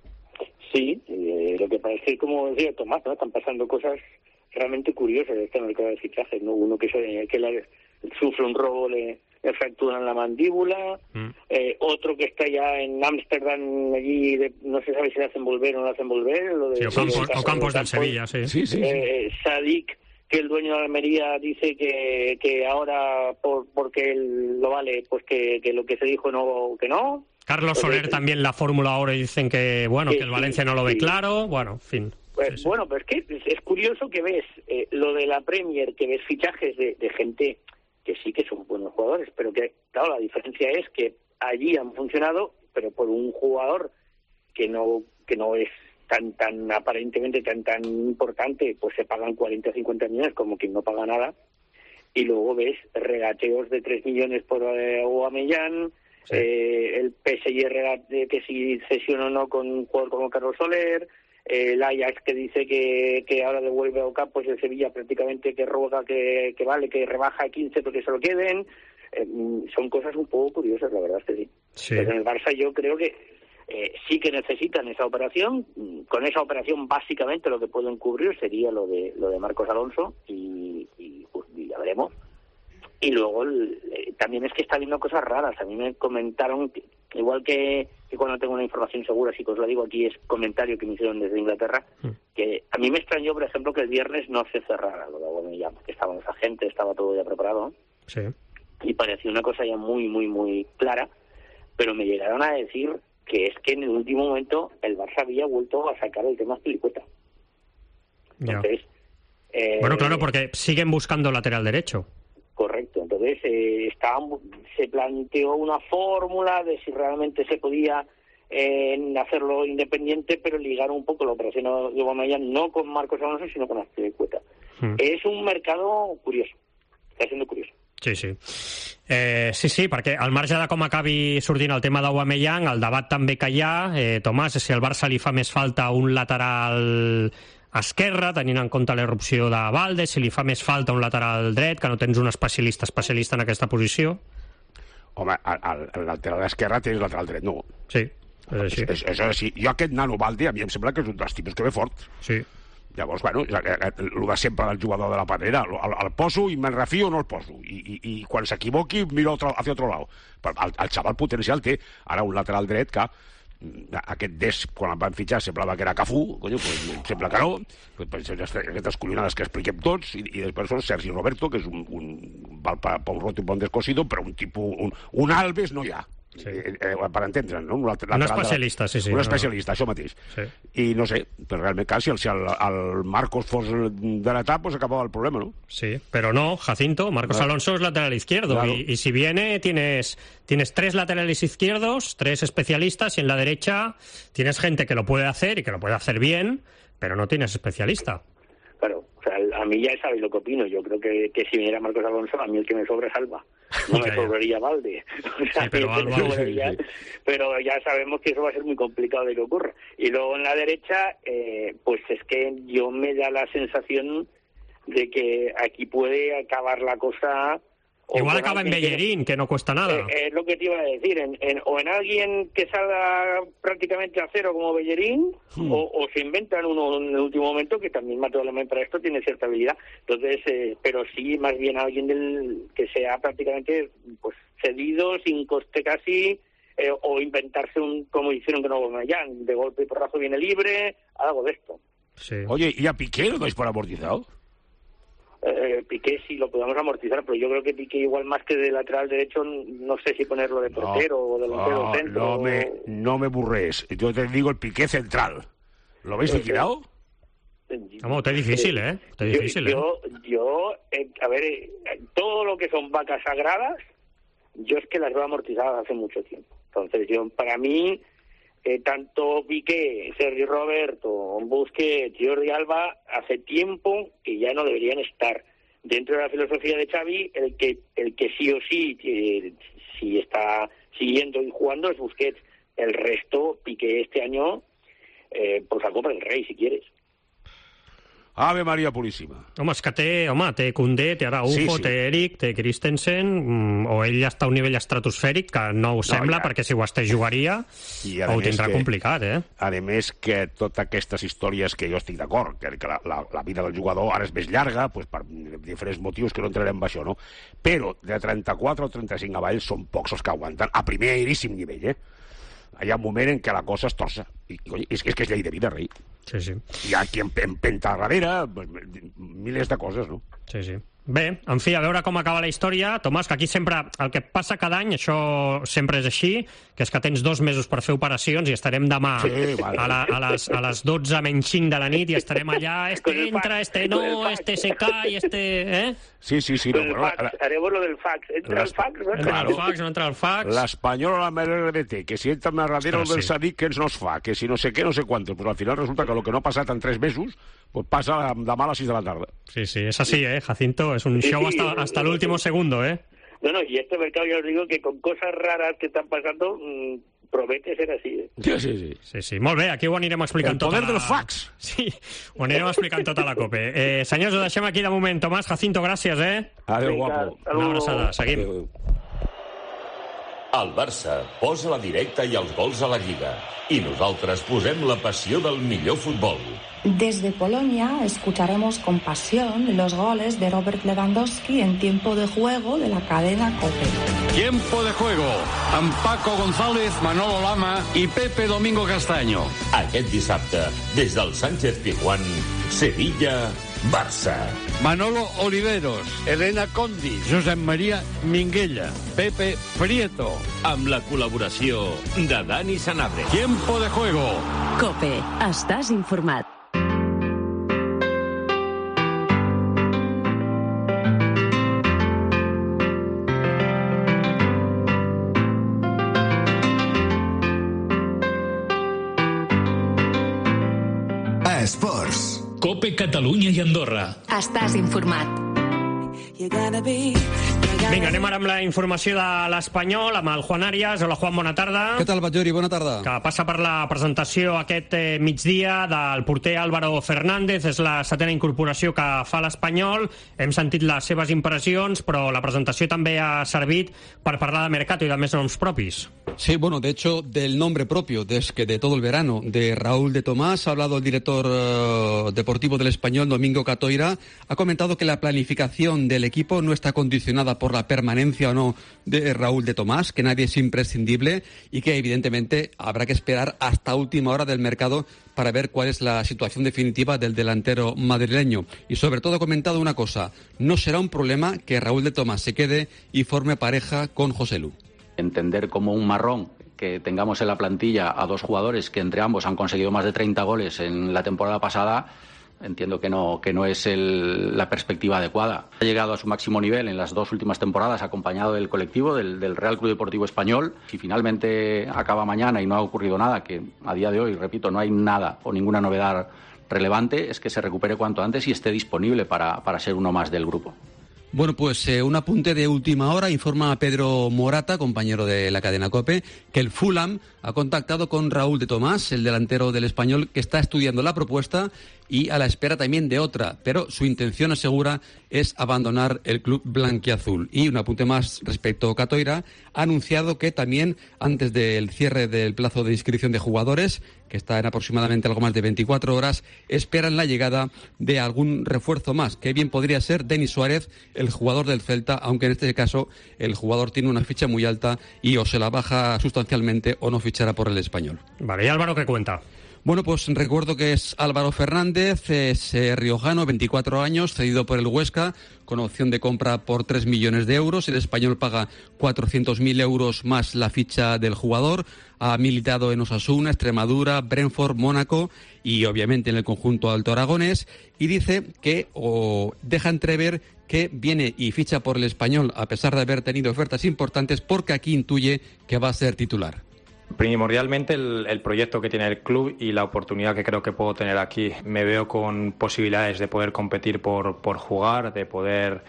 Sí, lo que pasa es que, como decía Tomás, ¿no? Están pasando cosas realmente curiosas en este mercado de fichajes, ¿no? Uno que sufre un robo, le fracturan la mandíbula, otro que está ya en Ámsterdam, allí no se sabe si le hacen volver o no le hacen volver. Ocampos del Sevilla, sí. Sadik, que el dueño de Almería dice que ahora, porque él lo vale, pues que lo que se dijo que no. Carlos Soler también la fórmula ahora y dicen que, bueno, que el Valencia no lo ve claro, bueno, en fin. Pues, bueno, pero es que es curioso que ves lo de la Premier, que ves fichajes de gente que sí que son buenos jugadores, pero que, claro, la diferencia es que allí han funcionado, pero por un jugador que no es tan aparentemente tan importante, pues se pagan 40 o 50 millones como quien no paga nada, y luego ves regateos de 3 millones por Aubameyang, sí. El PSG que si cesiona o no con un jugador como Carlos Soler, el Ajax que dice que ahora devuelve a Oca, pues el Sevilla prácticamente que ruega que vale, que rebaja a 15 porque se lo queden. Son cosas un poco curiosas, la verdad es que sí. Pero en el Barça yo creo que sí que necesitan esa operación. Con esa operación básicamente lo que pueden cubrir sería lo de Marcos Alonso y ya veremos. Y luego también es que está viendo cosas raras. A mí me comentaron, igual que cuando tengo una información segura, sí que os lo digo aquí, es comentario que me hicieron desde Inglaterra, que a mí me extrañó, por ejemplo, que el viernes no se cerrara lo de Aubameyang, que estaban los agentes, estaba todo ya preparado. Sí. Y parecía una cosa ya muy, muy, muy clara, pero me llegaron a decir que es que en el último momento el Barça había vuelto a sacar el tema Azpilicueta. Entonces, bueno, claro, porque siguen buscando lateral derecho. Correcto, entonces se planteó una fórmula de si realmente se podía hacerlo independiente, pero ligar un poco la operación de Aubameyang no con Marcos Alonso, sino con Azpilicueta. Es un mercado curioso, está siendo curioso. Sí. Sí, perquè al marge de com acabi sortint el tema d'Aubameyang, el debat també que hi ha, Tomàs, si al Barça li fa més falta un lateral esquerre, tenint en compte l'erupció de Valde, si li fa més falta un lateral dret, que no tens un especialista en aquesta posició. Home, el lateral esquerre tens lateral dret, no. Sí, és així. És així. Jo aquest nano Valde, a mi em sembla que és un dels tipus que ve fort. Sí. Llavors, bueno, el de sempre del jugador de la Pedrera, el poso i me'n refio o no el poso, i quan s'equivoqui miro hacia otro lado. Però el xaval potencial té ara un lateral dret que aquest Des, quan el van fitxar, semblava que era Cafú, conyo, pues, sembla que no, pues, aquestes collonades que expliquem tots, i després són Sergi Roberto, que és un val pa un roto i pa un descosido, però un tipus, un Alves no hi ha. Sí. Per entendre'n, no? Un especialista, sí. Un especialista, això mateix. Sí. I no sé, però realment, clar, si el Marcos fos dretat, pues acabava el problema, ¿no? Sí, pero no, Jacinto, Marcos Alonso es lateral izquierdo, claro. y si viene tienes 3 laterales izquierdos, 3 especialistas, y en la derecha tienes gente que lo puede hacer y que lo puede hacer bien, pero no tienes especialista. Claro, o sea, a mí ya sabéis lo que opino. Yo creo que si viniera Marcos Alonso, a mí el que me sobra es Alba. No me sobraría Valde. O sea, sí, pero Alba, sí. Pero ya sabemos que eso va a ser muy complicado de que ocurra. Y luego en la derecha, pues es que yo me da la sensación de que aquí puede acabar la cosa... Igual acaba en Bellerín, que no cuesta nada. Es lo que te iba a decir, o en alguien que salga prácticamente a cero como Bellerín, o se inventan uno en el último momento, que también Mateo Alemán para esto tiene cierta habilidad. Entonces, pero sí, más bien alguien que sea prácticamente pues cedido, sin coste casi, o inventarse como hicieron con Aubameyang, de golpe y porrazo viene libre, algo de esto. Sí. Oye, ¿y a Piqué lo dais por amortizado? Piqué sí lo podemos amortizar, pero yo creo que Piqué igual más que de lateral derecho, no sé si ponerlo de portero o delantero centro. No me burres, yo te digo el Piqué central. ¿Lo veis liquidado? Vamos, está difícil, ¿eh? Está difícil, yo a ver, todo lo que son vacas sagradas, yo es que las veo amortizadas hace mucho tiempo. Entonces, para mí, tanto Piqué, Sergi Roberto, Busquets, Jordi Alba, hace tiempo que ya no deberían estar dentro de la filosofía de Xavi. El que sí o sí, si está siguiendo y jugando es Busquets. El resto, Piqué este año, pues la Copa del Rey, si quieres. Ave Maria Puríssima. Home, és que té Koundé, té Araujo, té Eric, té Christensen, o ell està a un nivell estratosfèric que no ho sembla, perquè si ho estàs jugaria ho tindrà complicat, A més que totes aquestes històries que jo estic d'acord, que la vida del jugador ara és més llarga, pues, per diferents motius que no entrarem en això, no? Però de 34 o 35 avall són pocs els que aguanten a primeríssim nivell, hi ha un moment en què la cosa es torça. I és que és llei de vida, rei. Sí, sí. Hi ha aquí en penta darrere, milers de coses, no? Sí, sí. Bé, en fi, a veure com acaba la història. Tomàs, que aquí sempre, el que passa cada any, això sempre és així, que és que tens 2 mesos per fer operacions i estarem demà a les 12 menys 5 de la nit i estarem allà, entra, no, se cae, eh? Sí. No, haremos lo del fax. ¿Entra el fax? No entra el fax. L'Espanyol a la RDT, que si entra més darrere el del Sadik, que ens no es fa, que si no sé què, no sé quantos. Pues al final resulta que lo que no ha passat en 3 mesos, pues pasa demà a les 6 de la tarda. Sí, es así, Jacinto. Es un show hasta el último segundo, No, y este mercado, ya os digo, que con cosas raras que están pasando, promete ser así, Sí. Molt bé, aquí ho anirem explicant tot. El poder del fax. Sí, ho anirem explicant tota la COPE. Senyors, ho deixem aquí de moment. Tomàs, Jacinto, gràcies, Adéu, guapo. Una abraçada, seguim. El Barça posa la directa i els gols a la Lliga. I nosaltres posem la passió del millor futbol. Desde Polonia escucharemos con pasión los goles de Robert Lewandowski en tiempo de juego de la cadena COPE. Tiempo de juego amb Paco González, Manolo Lama i Pepe Domingo Castaño. Aquest dissabte, des del Sánchez Pizjuán, Sevilla, Barça. Manolo Oliveros, Elena Condi, Josep María Minguella, Pepe Prieto. Amb la col·laboració de Dani Sanabria. Tiempo de juego. COPE. Estàs informat. Esports. COPE Catalunya i Andorra. Estàs informat. Vinga, anem ara amb la informació de l'Espanyol, amb el Juan Arias. Hola, Juan, bona tarda. Què tal, Batllori? Bona tarda. Que passa per la presentació aquest migdia del porter Álvaro Fernández. És la 7ª incorporació que fa l'Espanyol. Hem sentit les seves impressions, però la presentació també ha servit per parlar de mercato i de més noms propis. Sí, bueno, de hecho, del nombre propio, de todo el verano, de Raúl de Tomás, ha hablado el director deportivo del Español, Domingo Catoira. Ha comentado que la planificación del equipo no está condicionada por la permanencia o no de Raúl de Tomás, que nadie es imprescindible y que evidentemente habrá que esperar hasta última hora del mercado para ver cuál es la situación definitiva del delantero madrileño. Y sobre todo ha comentado una cosa: no será un problema que Raúl de Tomás se quede y forme pareja con José Lu. Entender como un marrón que tengamos en la plantilla a 2 jugadores que entre ambos han conseguido más de 30 goles en la temporada pasada, entiendo que no es la perspectiva adecuada. Ha llegado a su máximo nivel en las 2 últimas temporadas acompañado del colectivo, del Real Club Deportivo Español. Si finalmente acaba mañana y no ha ocurrido nada, que a día de hoy, repito, no hay nada o ninguna novedad relevante, es que se recupere cuanto antes y esté disponible para ser uno más del grupo. Bueno, pues un apunte de última hora. Informa Pedro Morata, compañero de la cadena COPE, que el Fulham ha contactado con Raúl de Tomás, el delantero del Español, que está estudiando la propuesta y a la espera también de otra, pero su intención, asegura, es abandonar el club blanquiazul. Y un apunte más respecto a Catoira: ha anunciado que también antes del cierre del plazo de inscripción de jugadores, que está en aproximadamente algo más de 24 horas, esperan la llegada de algún refuerzo más, que bien podría ser Denis Suárez, el jugador del Celta, aunque en este caso el jugador tiene una ficha muy alta y o se la baja sustancialmente o no fichará por el Español. Vale, ¿y Álvaro qué cuenta? Bueno, pues recuerdo que es Álvaro Fernández, es riojano, 24 años, cedido por el Huesca, con opción de compra por 3 millones de euros. El Español paga 400.000 euros más la ficha del jugador. Ha militado en Osasuna, Extremadura, Brentford, Mónaco y obviamente en el conjunto alto aragonés. Y dice que, o deja entrever que viene y ficha por el Español a pesar de haber tenido ofertas importantes, porque aquí intuye que va a ser titular. Primordialmente el proyecto que tiene el club y la oportunidad que creo que puedo tener aquí. Me veo con posibilidades de poder competir por jugar, de poder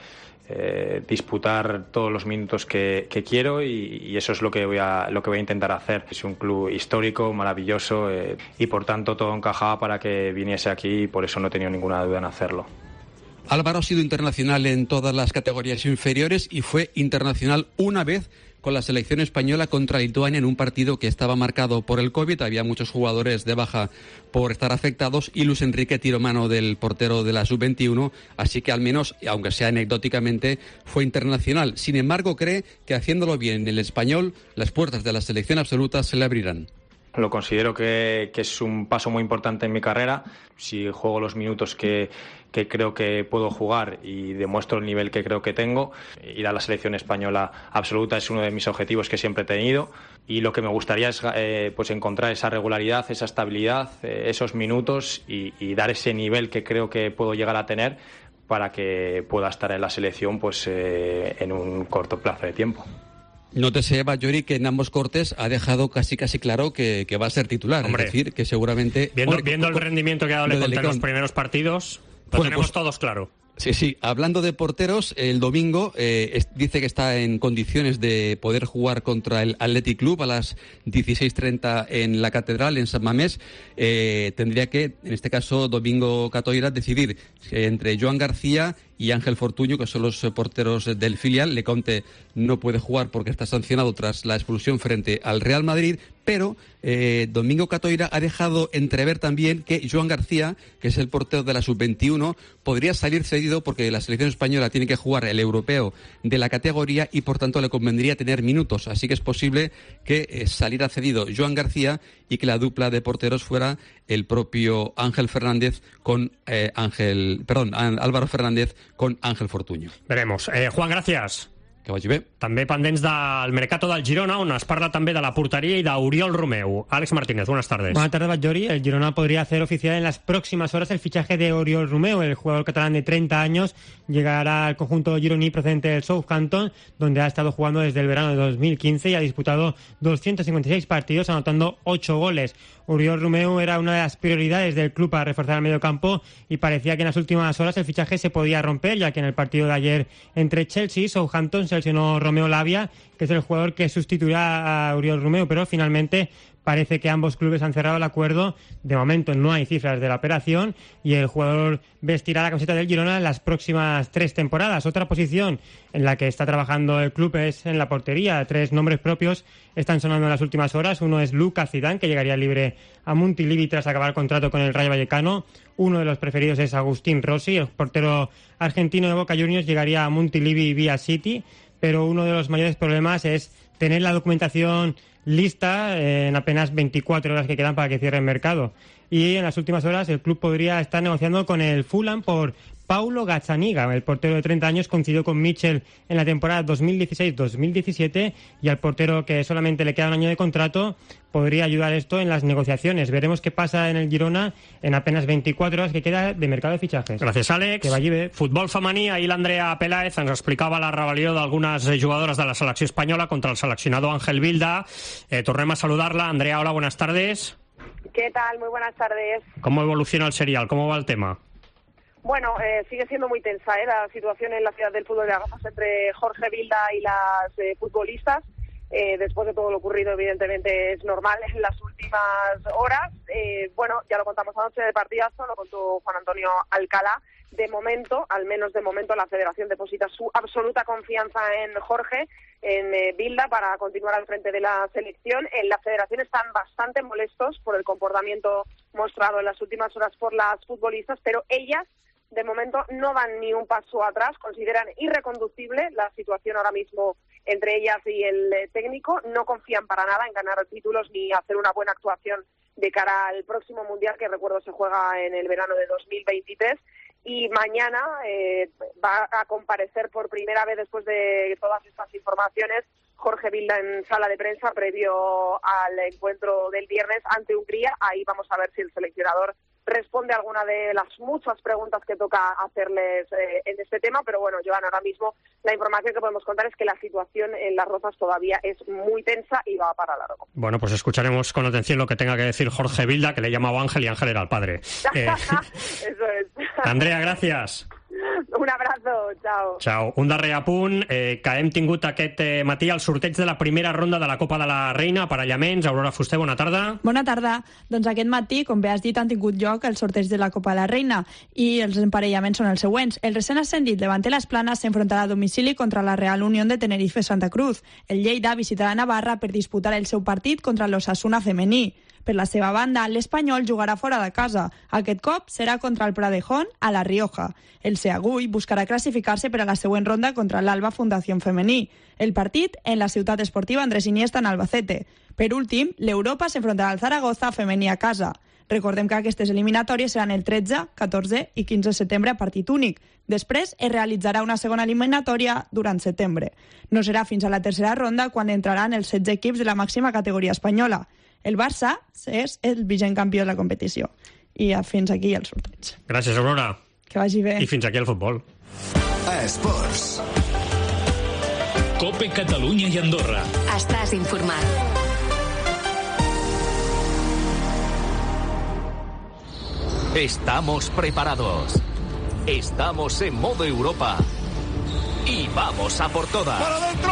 disputar todos los minutos que quiero y eso es lo que voy a intentar hacer. Es un club histórico, maravilloso y por tanto todo encajaba para que viniese aquí y por eso no he tenido ninguna duda en hacerlo. Álvaro ha sido internacional en todas las categorías inferiores y fue internacional una vez con la selección española contra Lituania en un partido que estaba marcado por el COVID. Había muchos jugadores de baja por estar afectados y Luis Enrique tiró mano del portero de la sub-21, así que al menos, aunque sea anecdóticamente, fue internacional. Sin embargo, cree que haciéndolo bien en el español, las puertas de la selección absoluta se le abrirán. Lo considero que es un paso muy importante en mi carrera. Si juego los minutos que creo que puedo jugar y demuestro el nivel que creo que tengo, ir a la selección española absoluta es uno de mis objetivos que siempre he tenido, y lo que me gustaría es pues encontrar esa regularidad, esa estabilidad, esos minutos y dar ese nivel que creo que puedo llegar a tener para que pueda estar en la selección pues en un corto plazo de tiempo. Nótese, Eva Llori, que en ambos cortes ha dejado casi claro que va a ser titular. Hombre, es decir, que seguramente... Viendo el rendimiento que ha dado Lecomte en los primeros partidos, lo tenemos todos claro. Sí. Hablando de porteros, el domingo dice que está en condiciones de poder jugar contra el Athletic Club a las 16:30 en la Catedral, en San Mamés. Tendría que, en este caso, Domingo Catoira, decidir entre Joan García y Ángel Fortuño, que son los porteros del filial. Lecomte no puede jugar porque está sancionado tras la expulsión frente al Real Madrid, pero Domingo Catoira ha dejado entrever también que Joan García, que es el portero de la sub-21, podría salir cedido porque la selección española tiene que jugar el europeo de la categoría y por tanto le convendría tener minutos. Así que es posible que saliera cedido Joan García y que la dupla de porteros fuera el propio Ángel Fernández con Álvaro Fernández con Ángel Fortuño. Veremos. Juan, gracias. Que vagi bé. També pendents del mercato del Girona, on es parla també de la portería y de Oriol Romeu. Alex Martínez, buenas tardes. Buenas tardes, Batllori. El Girona podría hacer oficial en las próximas horas el fichaje de Oriol Romeu. El jugador catalán de 30 años llegará al conjunto gironí procedente del Southampton, donde ha estado jugando desde el verano de 2015 y ha disputado 256 partidos, anotando 8 goles. Oriol Romeu era una de las prioridades del club para reforzar el medio campo y parecía que en las últimas horas el fichaje se podía romper, ya que en el partido de ayer entre Chelsea y Southampton se lesionó Romeo Lavia, que es el jugador que sustituirá a Oriol Romeu, pero finalmente parece que ambos clubes han cerrado el acuerdo. De momento no hay cifras de la operación y el jugador vestirá la camiseta del Girona en las próximas 3 temporadas. Otra posición en la que está trabajando el club es en la portería. 3 nombres propios están sonando en las últimas horas. Uno es Lucas Zidane, que llegaría libre a Montilivi tras acabar el contrato con el Rayo Vallecano. Uno de los preferidos es Agustín Rossi, el portero argentino de Boca Juniors, llegaría a Montilivi vía City, pero uno de los mayores problemas es tener la documentación lista en apenas 24 horas que quedan para que cierre el mercado. Y en las últimas horas el club podría estar negociando con el Fulham por Paulo Gazzaniga. El portero de 30 años coincidió con Mitchell en la temporada 2016-2017 y al portero, que solamente le queda un año de contrato, podría ayudar esto en las negociaciones. Veremos qué pasa en el Girona en apenas 24 horas que queda de mercado de fichajes. Gràcies, Àlex. Que vagi bé. Futbol femení, ahir l'Andrea Peláez ens explicava la rebel·lió d'algunes jugadores de la selecció espanyola contra el seleccionador Ángel Vilda. Tornem a saludarla. Andrea, hola, buenas tardes. ¿Qué tal? Muy buenas tardes. ¿Cómo evoluciona el serial? ¿Cómo va el tema? Bueno, sigue siendo muy tensa la situación en la ciudad del fútbol de Agafas entre Jorge Vilda y las futbolistas. Después de todo lo ocurrido, evidentemente es normal en las últimas horas. Bueno, ya lo contamos anoche de partidazo, lo contó Juan Antonio Alcalá. De momento, al menos de momento, la Federación deposita su absoluta confianza en Jorge, en Vilda, para continuar al frente de la selección. En la Federación están bastante molestos por el comportamiento mostrado en las últimas horas por las futbolistas, pero ellas, de momento, no dan ni un paso atrás. Consideran irreconducible la situación ahora mismo entre ellas y el técnico. No confían para nada en ganar títulos ni hacer una buena actuación de cara al próximo Mundial, que recuerdo se juega en el verano de 2023. Y mañana va a comparecer por primera vez, después de todas estas informaciones, Jorge Vilda en sala de prensa previo al encuentro del viernes ante Hungría. Ahí vamos a ver si el seleccionador responde a alguna de las muchas preguntas que toca hacerles en este tema, pero bueno, Joan, ahora mismo la información que podemos contar es que la situación en Las Rozas todavía es muy tensa y va para largo. Bueno, pues escucharemos con atención lo que tenga que decir Jorge Vilda, que le llamaba Ángel y Ángel era el padre. Eso es. Andrea, gracias. Un abrazo, chao. Ciao. Un darrer apunt, que hem tingut aquest matí el sorteig de la primera ronda de la Copa de la Reina, aparellaments. Aurora Fuster, bona tarda. Bona tarda. Doncs aquest matí, com bé has dit, han tingut lloc el sorteig de la Copa de la Reina i els emparellaments són els següents. El recent ascendit Levante Las Planas s'enfrontarà a domicili contra la Real Unión de Tenerife Santa Cruz. El Lleida visitarà Navarra per disputar el seu partit contra l'Osasuna femení. Per la seva banda, l'Espanyol jugarà fora de casa. Aquest cop serà contra el Pradejón a La Rioja. El Seagull buscarà classificar-se per a la següent ronda contra l'Alba Fundació Femení. El partit en la ciutat esportiva Andrés Iniesta en Albacete. Per últim, l'Europa s'enfrontarà al Zaragoza femení a casa. Recordem que aquestes eliminatòries seran el 13, 14 i 15 de setembre a partit únic. Després es realitzarà una segona eliminatòria durant setembre. No serà fins a la tercera ronda quan entraran els 16 equips de la màxima categoria espanyola. El Barça és el vigent campió de la competició. I fins aquí el sorteig. Gràcies, Aurora. Que vagi bé. I fins aquí el futbol. Esports. COPE Catalunya i Andorra. Estàs informat. Estamos preparados. Estamos en modo Europa. Y vamos a por todas. ¡Para adentro!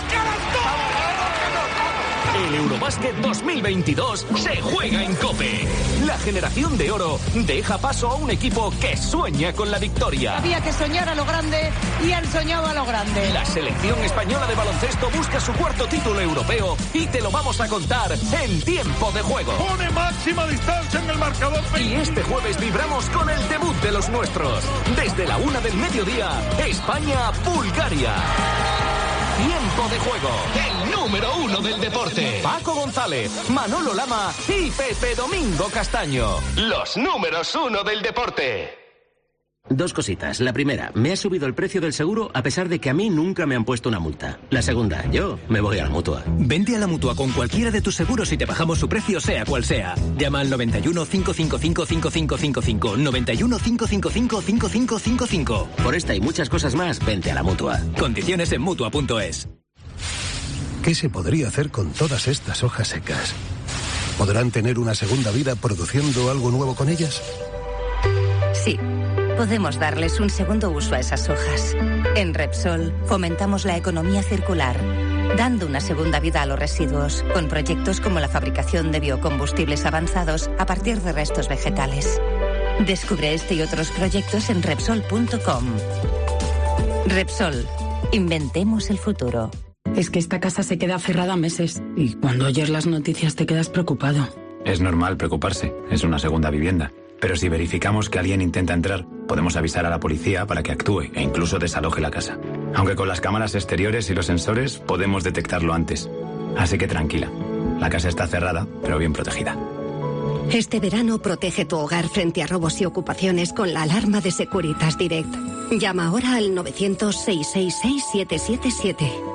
El Eurobásquet 2022 se juega en COPE. La generación de oro deja paso a un equipo que sueña con la victoria. Había que soñar a lo grande y han soñado a lo grande. La selección española de baloncesto busca su cuarto título europeo y te lo vamos a contar en tiempo de juego. Pone máxima distancia en el marcador. Y este jueves vibramos con el debut de los nuestros. Desde la 1 del mediodía, España-Bulgaria. Tiempo de juego, el número 1 del deporte. Paco González, Manolo Lama y Pepe Domingo Castaño. Los números 1 del deporte. Dos cositas. La primera, me ha subido el precio del seguro a pesar de que a mí nunca me han puesto una multa. La segunda, yo me voy a la Mutua. Vente a la Mutua con cualquiera de tus seguros y te bajamos su precio sea cual sea. Llama al 91 555 5555. 91 555 5555. Por esta y muchas cosas más, vente a la Mutua. Condiciones en Mutua.es. ¿Qué se podría hacer con todas estas hojas secas? ¿Podrán tener una segunda vida produciendo algo nuevo con ellas? Sí. Podemos darles un segundo uso a esas hojas. En Repsol fomentamos la economía circular, dando una segunda vida a los residuos, con proyectos como la fabricación de biocombustibles avanzados a partir de restos vegetales. Descubre este y otros proyectos en Repsol.com. Repsol. Inventemos el futuro. Es que esta casa se queda cerrada meses y cuando oyes las noticias te quedas preocupado. Es normal preocuparse, es una segunda vivienda. Pero si verificamos que alguien intenta entrar, podemos avisar a la policía para que actúe e incluso desaloje la casa. Aunque con las cámaras exteriores y los sensores podemos detectarlo antes. Así que tranquila, la casa está cerrada, pero bien protegida. Este verano protege tu hogar frente a robos y ocupaciones con la alarma de Securitas Direct. Llama ahora al 900-666-777.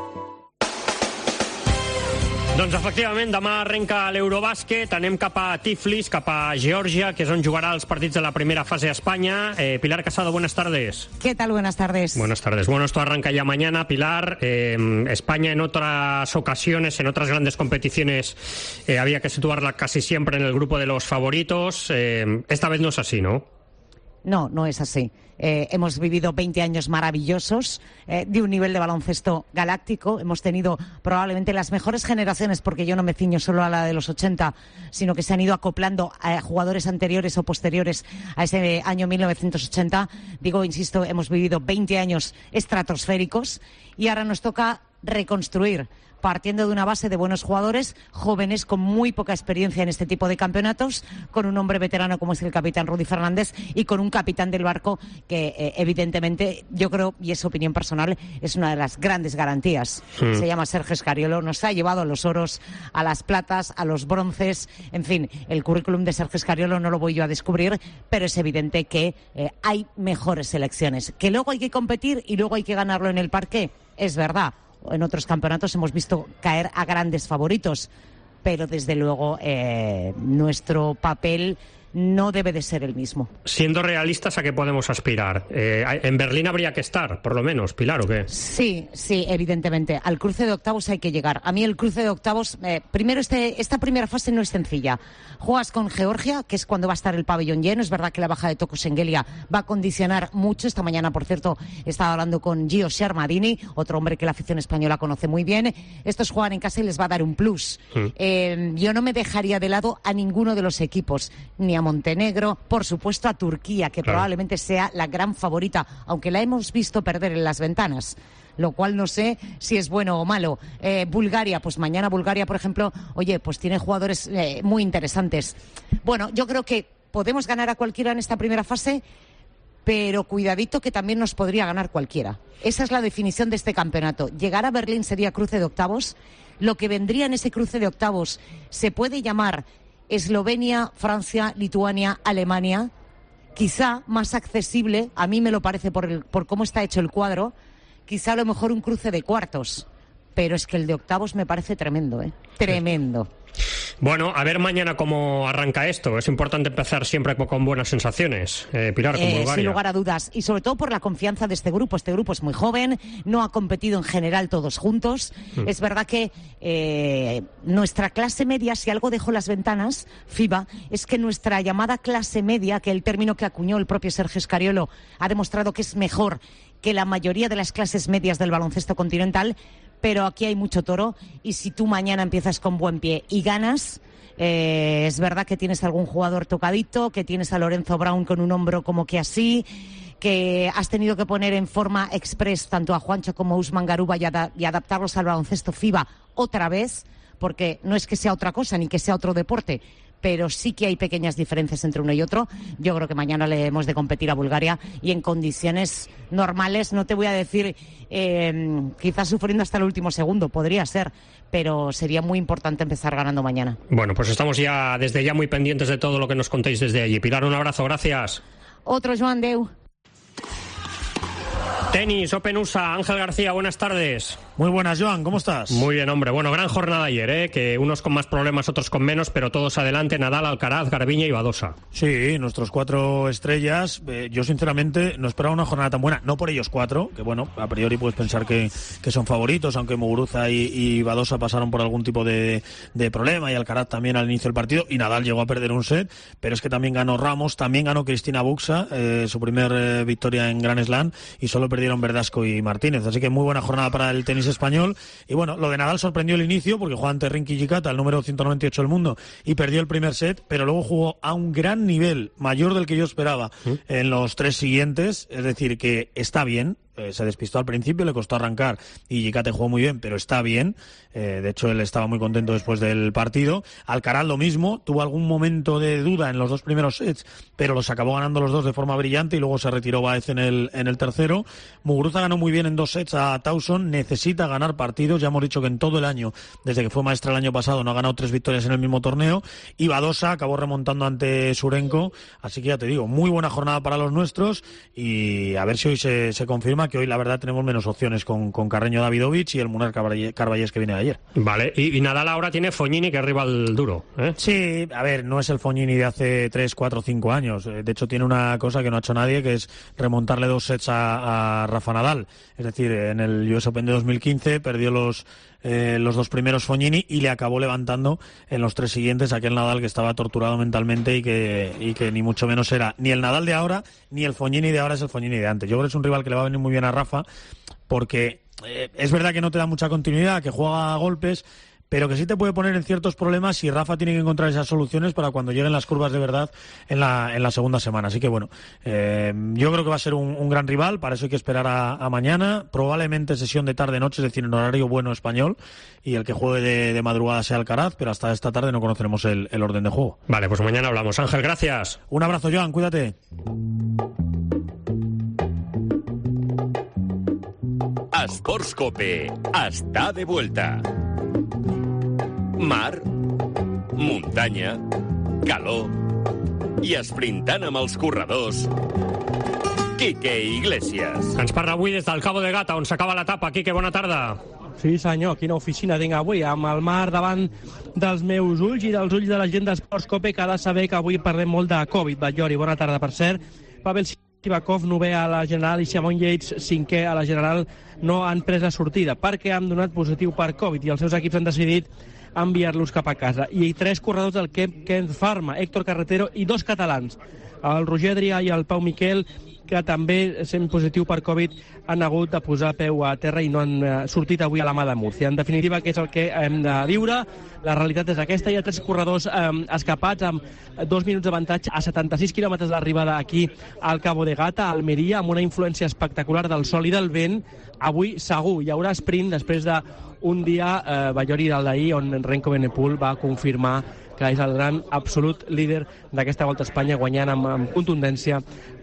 Doncs efectivament, demà arrenca l'Eurobàsquet, anem cap a Tiflis, cap a Geòrgia, que és on jugarà els partits de la primera fase a España. Pilar Casado, buenas tardes. ¿Qué tal? Buenas tardes. Buenas tardes. Bueno, esto arranca ya mañana, Pilar. España en otras ocasiones, en otras grandes competiciones, había que situarla casi siempre en el grupo de los favoritos. Esta vez no es así, ¿no? No, no es así. Hemos vivido 20 años maravillosos de un nivel de baloncesto galáctico. Hemos tenido probablemente las mejores generaciones, porque yo no me ciño solo a la de los 80, sino que se han ido acoplando a jugadores anteriores o posteriores a ese año 1980. Digo, insisto, hemos vivido 20 años estratosféricos y ahora nos toca reconstruir, partiendo de una base de buenos jugadores, jóvenes con muy poca experiencia en este tipo de campeonatos, con un hombre veterano como es el capitán Rudy Fernández y con un capitán del barco que evidentemente, yo creo, y es opinión personal, es una de las grandes garantías. Se llama Sergio Scariolo, nos ha llevado a los oros, a las platas, a los bronces, en fin, el currículum de Sergio Scariolo no lo voy yo a descubrir, pero es evidente que hay mejores selecciones. Que luego hay que competir y luego hay que ganarlo en el parqué, es verdad. En otros campeonatos hemos visto caer a grandes favoritos, pero desde luego nuestro papel no debe de ser el mismo. Siendo realistas, ¿a qué podemos aspirar? En Berlín habría que estar, por lo menos, Pilar, ¿o qué? Sí, evidentemente. Al cruce de octavos hay que llegar. A mí el cruce de octavos, primero esta primera fase no es sencilla. Juegas con Georgia, que es cuando va a estar el pabellón lleno. Es verdad que la baja de Toko Shengelia va a condicionar mucho. Esta mañana, por cierto, estaba hablando con Gio Shermadini, otro hombre que la afición española conoce muy bien. Estos juegan en casa y les va a dar un plus. Yo no me dejaría de lado a ninguno de los equipos, ni a Montenegro, por supuesto a Turquía, que probablemente sea la gran favorita, aunque la hemos visto perder en las ventanas, lo cual no sé si es bueno o malo. Bulgaria, pues mañana Bulgaria, por ejemplo, pues tiene jugadores muy interesantes. Bueno, yo creo que podemos ganar a cualquiera en esta primera fase, pero cuidadito que también nos podría ganar cualquiera. Esa es la definición de este campeonato. Llegar a Berlín sería cruce de octavos. Lo que vendría en ese cruce de octavos se puede llamar Eslovenia, Francia, Lituania, Alemania. Quizá más accesible, a mí me lo parece por cómo está hecho el cuadro, quizá a lo mejor un cruce de cuartos. Pero es que el de octavos me parece tremendo, Tremendo. Bueno, a ver mañana cómo arranca esto. Es importante empezar siempre con buenas sensaciones, Pilar, con Bulgaria. Sin lugar a dudas. Y sobre todo por la confianza de este grupo. Este grupo es muy joven, no ha competido en general todos juntos. Es verdad que nuestra clase media, si algo dejó las ventanas, FIBA, es que nuestra llamada clase media, que el término que acuñó el propio Sergio Scariolo, ha demostrado que es mejor que la mayoría de las clases medias del baloncesto continental. Pero aquí hay mucho toro y si tú mañana empiezas con buen pie y ganas, es verdad que tienes algún jugador tocadito, que tienes a Lorenzo Brown con un hombro como que así, que has tenido que poner en forma express tanto a Juancho como a Usman Garuba y adaptarlos al baloncesto FIBA otra vez, porque no es que sea otra cosa ni que sea otro deporte, pero sí que hay pequeñas diferencias entre uno y otro. Yo creo que mañana le hemos de competir a Bulgaria y en condiciones normales, no te voy a decir quizás sufriendo hasta el último segundo, podría ser, pero sería muy importante empezar ganando mañana. Bueno, pues estamos desde ya muy pendientes de todo lo que nos contéis desde allí. Pilar, un abrazo, gracias. Otro Joan Deu. Tenis, Open USA, Ángel García, buenas tardes. Muy buenas, Joan, ¿cómo estás? Muy bien, hombre. Bueno, gran jornada ayer, que unos con más problemas, otros con menos, pero todos adelante, Nadal, Alcaraz, Garbiñe y Badosa. Sí, nuestros 4 estrellas. Yo, sinceramente, no esperaba una jornada tan buena. No por ellos 4, que bueno, a priori puedes pensar que son favoritos, aunque Muguruza y Badosa pasaron por algún tipo de problema, y Alcaraz también al inicio del partido, y Nadal llegó a perder un set, pero es que también ganó Ramos, también ganó Cristina Buxa, su primer victoria en Grand Slam, y solo perdieron Verdasco y Martínez. Así que muy buena jornada para el tenis español. Y bueno, lo de Nadal sorprendió el inicio porque jugó ante Rinky Jikata, el número 198 del mundo, y perdió el primer set, pero luego jugó a un gran nivel, mayor del que yo esperaba, en los 3 siguientes. Es decir, que está bien. Se despistó al principio, le costó arrancar y Jikata jugó muy bien, pero está bien. De hecho, él estaba muy contento después del partido. Alcaraz lo mismo, tuvo algún momento de duda en los 2 primeros sets, pero los acabó ganando los 2 de forma brillante y luego se retiró Baez en el tercero. Muguruza ganó muy bien en 2 sets a Towson, necesita ganar partidos. Ya hemos dicho que en todo el año, desde que fue maestra el año pasado, no ha ganado 3 victorias en el mismo torneo. Y Badosa acabó remontando ante Surenko. Así que ya te digo, muy buena jornada para los nuestros y a ver si hoy se confirma que hoy la verdad tenemos menos opciones con Carreño Davidovich y el Munar Carballés que viene de ayer. Vale, y Nadal ahora tiene Fognini, que es rival duro, ¿eh? Sí, a ver, no es el Fognini de hace 3, 4, 5 años. De hecho tiene una cosa que no ha hecho nadie, que es remontarle 2 sets a Rafa Nadal. Es decir, en el US Open de 2015 perdió los 2 primeros Fognini y le acabó levantando en los 3 siguientes aquel Nadal que estaba torturado mentalmente y que ni mucho menos era ni el Nadal de ahora ni el Fognini de ahora es el Fognini de antes. Yo creo que es un rival que le va a venir muy bien a Rafa porque es verdad que no te da mucha continuidad, que juega a golpes, pero que sí te puede poner en ciertos problemas y Rafa tiene que encontrar esas soluciones para cuando lleguen las curvas de verdad en la segunda semana. Así que bueno, yo creo que va a ser un gran rival, para eso hay que esperar a mañana, probablemente sesión de tarde-noche, es decir, en horario bueno español, y el que juegue de madrugada sea Alcaraz, pero hasta esta tarde no conoceremos el orden de juego. Vale, pues mañana hablamos. Ángel, gracias. Un abrazo, Joan, cuídate. Esports Cope està de vuelta. Mar, muntanya, calor i esprintant amb els corredors, Quique Iglesias. Ens parla avui des del Cabo de Gata, on s'acaba l'etapa. Quique, bona tarda. Sí, senyor, quina oficina tinc avui, amb el mar davant dels meus ulls i dels ulls de la gent d'Esports Cope, que ha de saber que avui parlem molt de Covid. Batllori, bona tarda, per cert. Pavel Sivakov, 9è a la General, i Simon Yates, 5è a la General, no han pres la sortida perquè han donat positiu per Covid i els seus equips han decidit enviar-los cap a casa. I 3 corredors del Ken Pharma, Héctor Carretero i 2 catalans, el Roger Adrià i el Pau Miquel, que també, sent positiu per Covid, han hagut de posar peu a terra i no han sortit avui a la mà de Múrcia. En definitiva, què és el que hem de viure? La realitat és aquesta. Hi ha 3 corredors escapats amb 2 minuts d'avantatge a 76 quilòmetres d'arribada aquí al Cabo de Gata, a Almeria, amb una influència espectacular del sol i del vent. Avui segur hi haurà sprint després d'un dia, Batllori, del d'ahir, on Renko Benepul va confirmar que és el gran absolut líder d'aquesta Volta a Espanya, guanyant amb contundència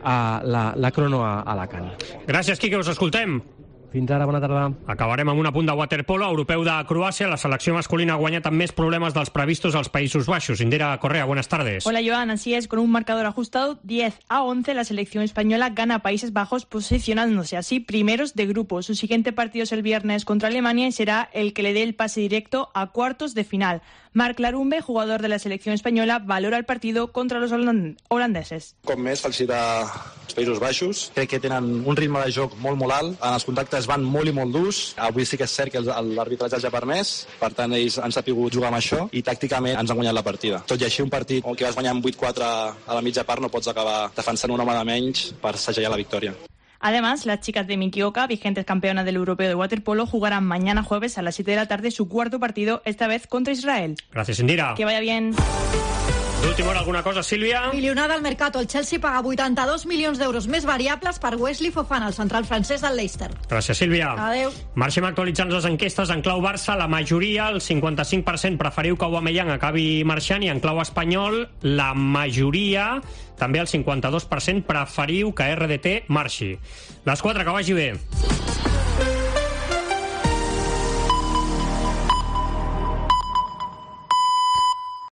la crono a Alacant. Gràcies, Quique, us escoltem. Fins ara, bona tarda. Acabarem amb un apunt de waterpolo europeu de Croàcia. La selecció masculina ha guanyat amb més problemes dels previstos als Països Baixos. Indira Correa, buenas tardes. Hola, Joan. Así es, con un marcador ajustado 10-11, la selección española gana a Países Bajos, posicionándose así primeros de grupo. Su siguiente partido es el viernes contra Alemania y será el que le dé el pase directo a cuartos de final. Marc Larumbe, jugador de la selección española, valora el partido contra los holandeses. Com més, felicitar els Països Baixos. Crec que tenen un ritme de joc molt alt. En els contactes van molt i molt durs. Avui sí que és cert que l'arbitratge els ha permès. Per tant, ells han sapigut jugar amb això i tàcticament ens han guanyat la partida. Tot i així, un partit que vas guanyar amb 8-4 a la mitja part no pots acabar defensant un home de menys per segellar la victòria. Además, las chicas de Mikioka, vigentes campeonas del europeo de waterpolo, jugarán mañana jueves a las 7 de la tarde su cuarto partido, esta vez contra Israel. Gracias, Indira. Que vaya bien. D'última hora, alguna cosa, Sílvia? Milionada al mercat. El Chelsea paga 82 milions d'euros més variables per Wesley Fofana, el central francès del Leicester. Gràcies, Sílvia. Adéu. Marxem actualitzant les enquestes. En clau Barça, la majoria, el 55%, preferiu que Aubameyang acabi marxant, i en clau espanyol, la majoria, també el 52%, preferiu que RDT marxi. Les 4, que vagi bé.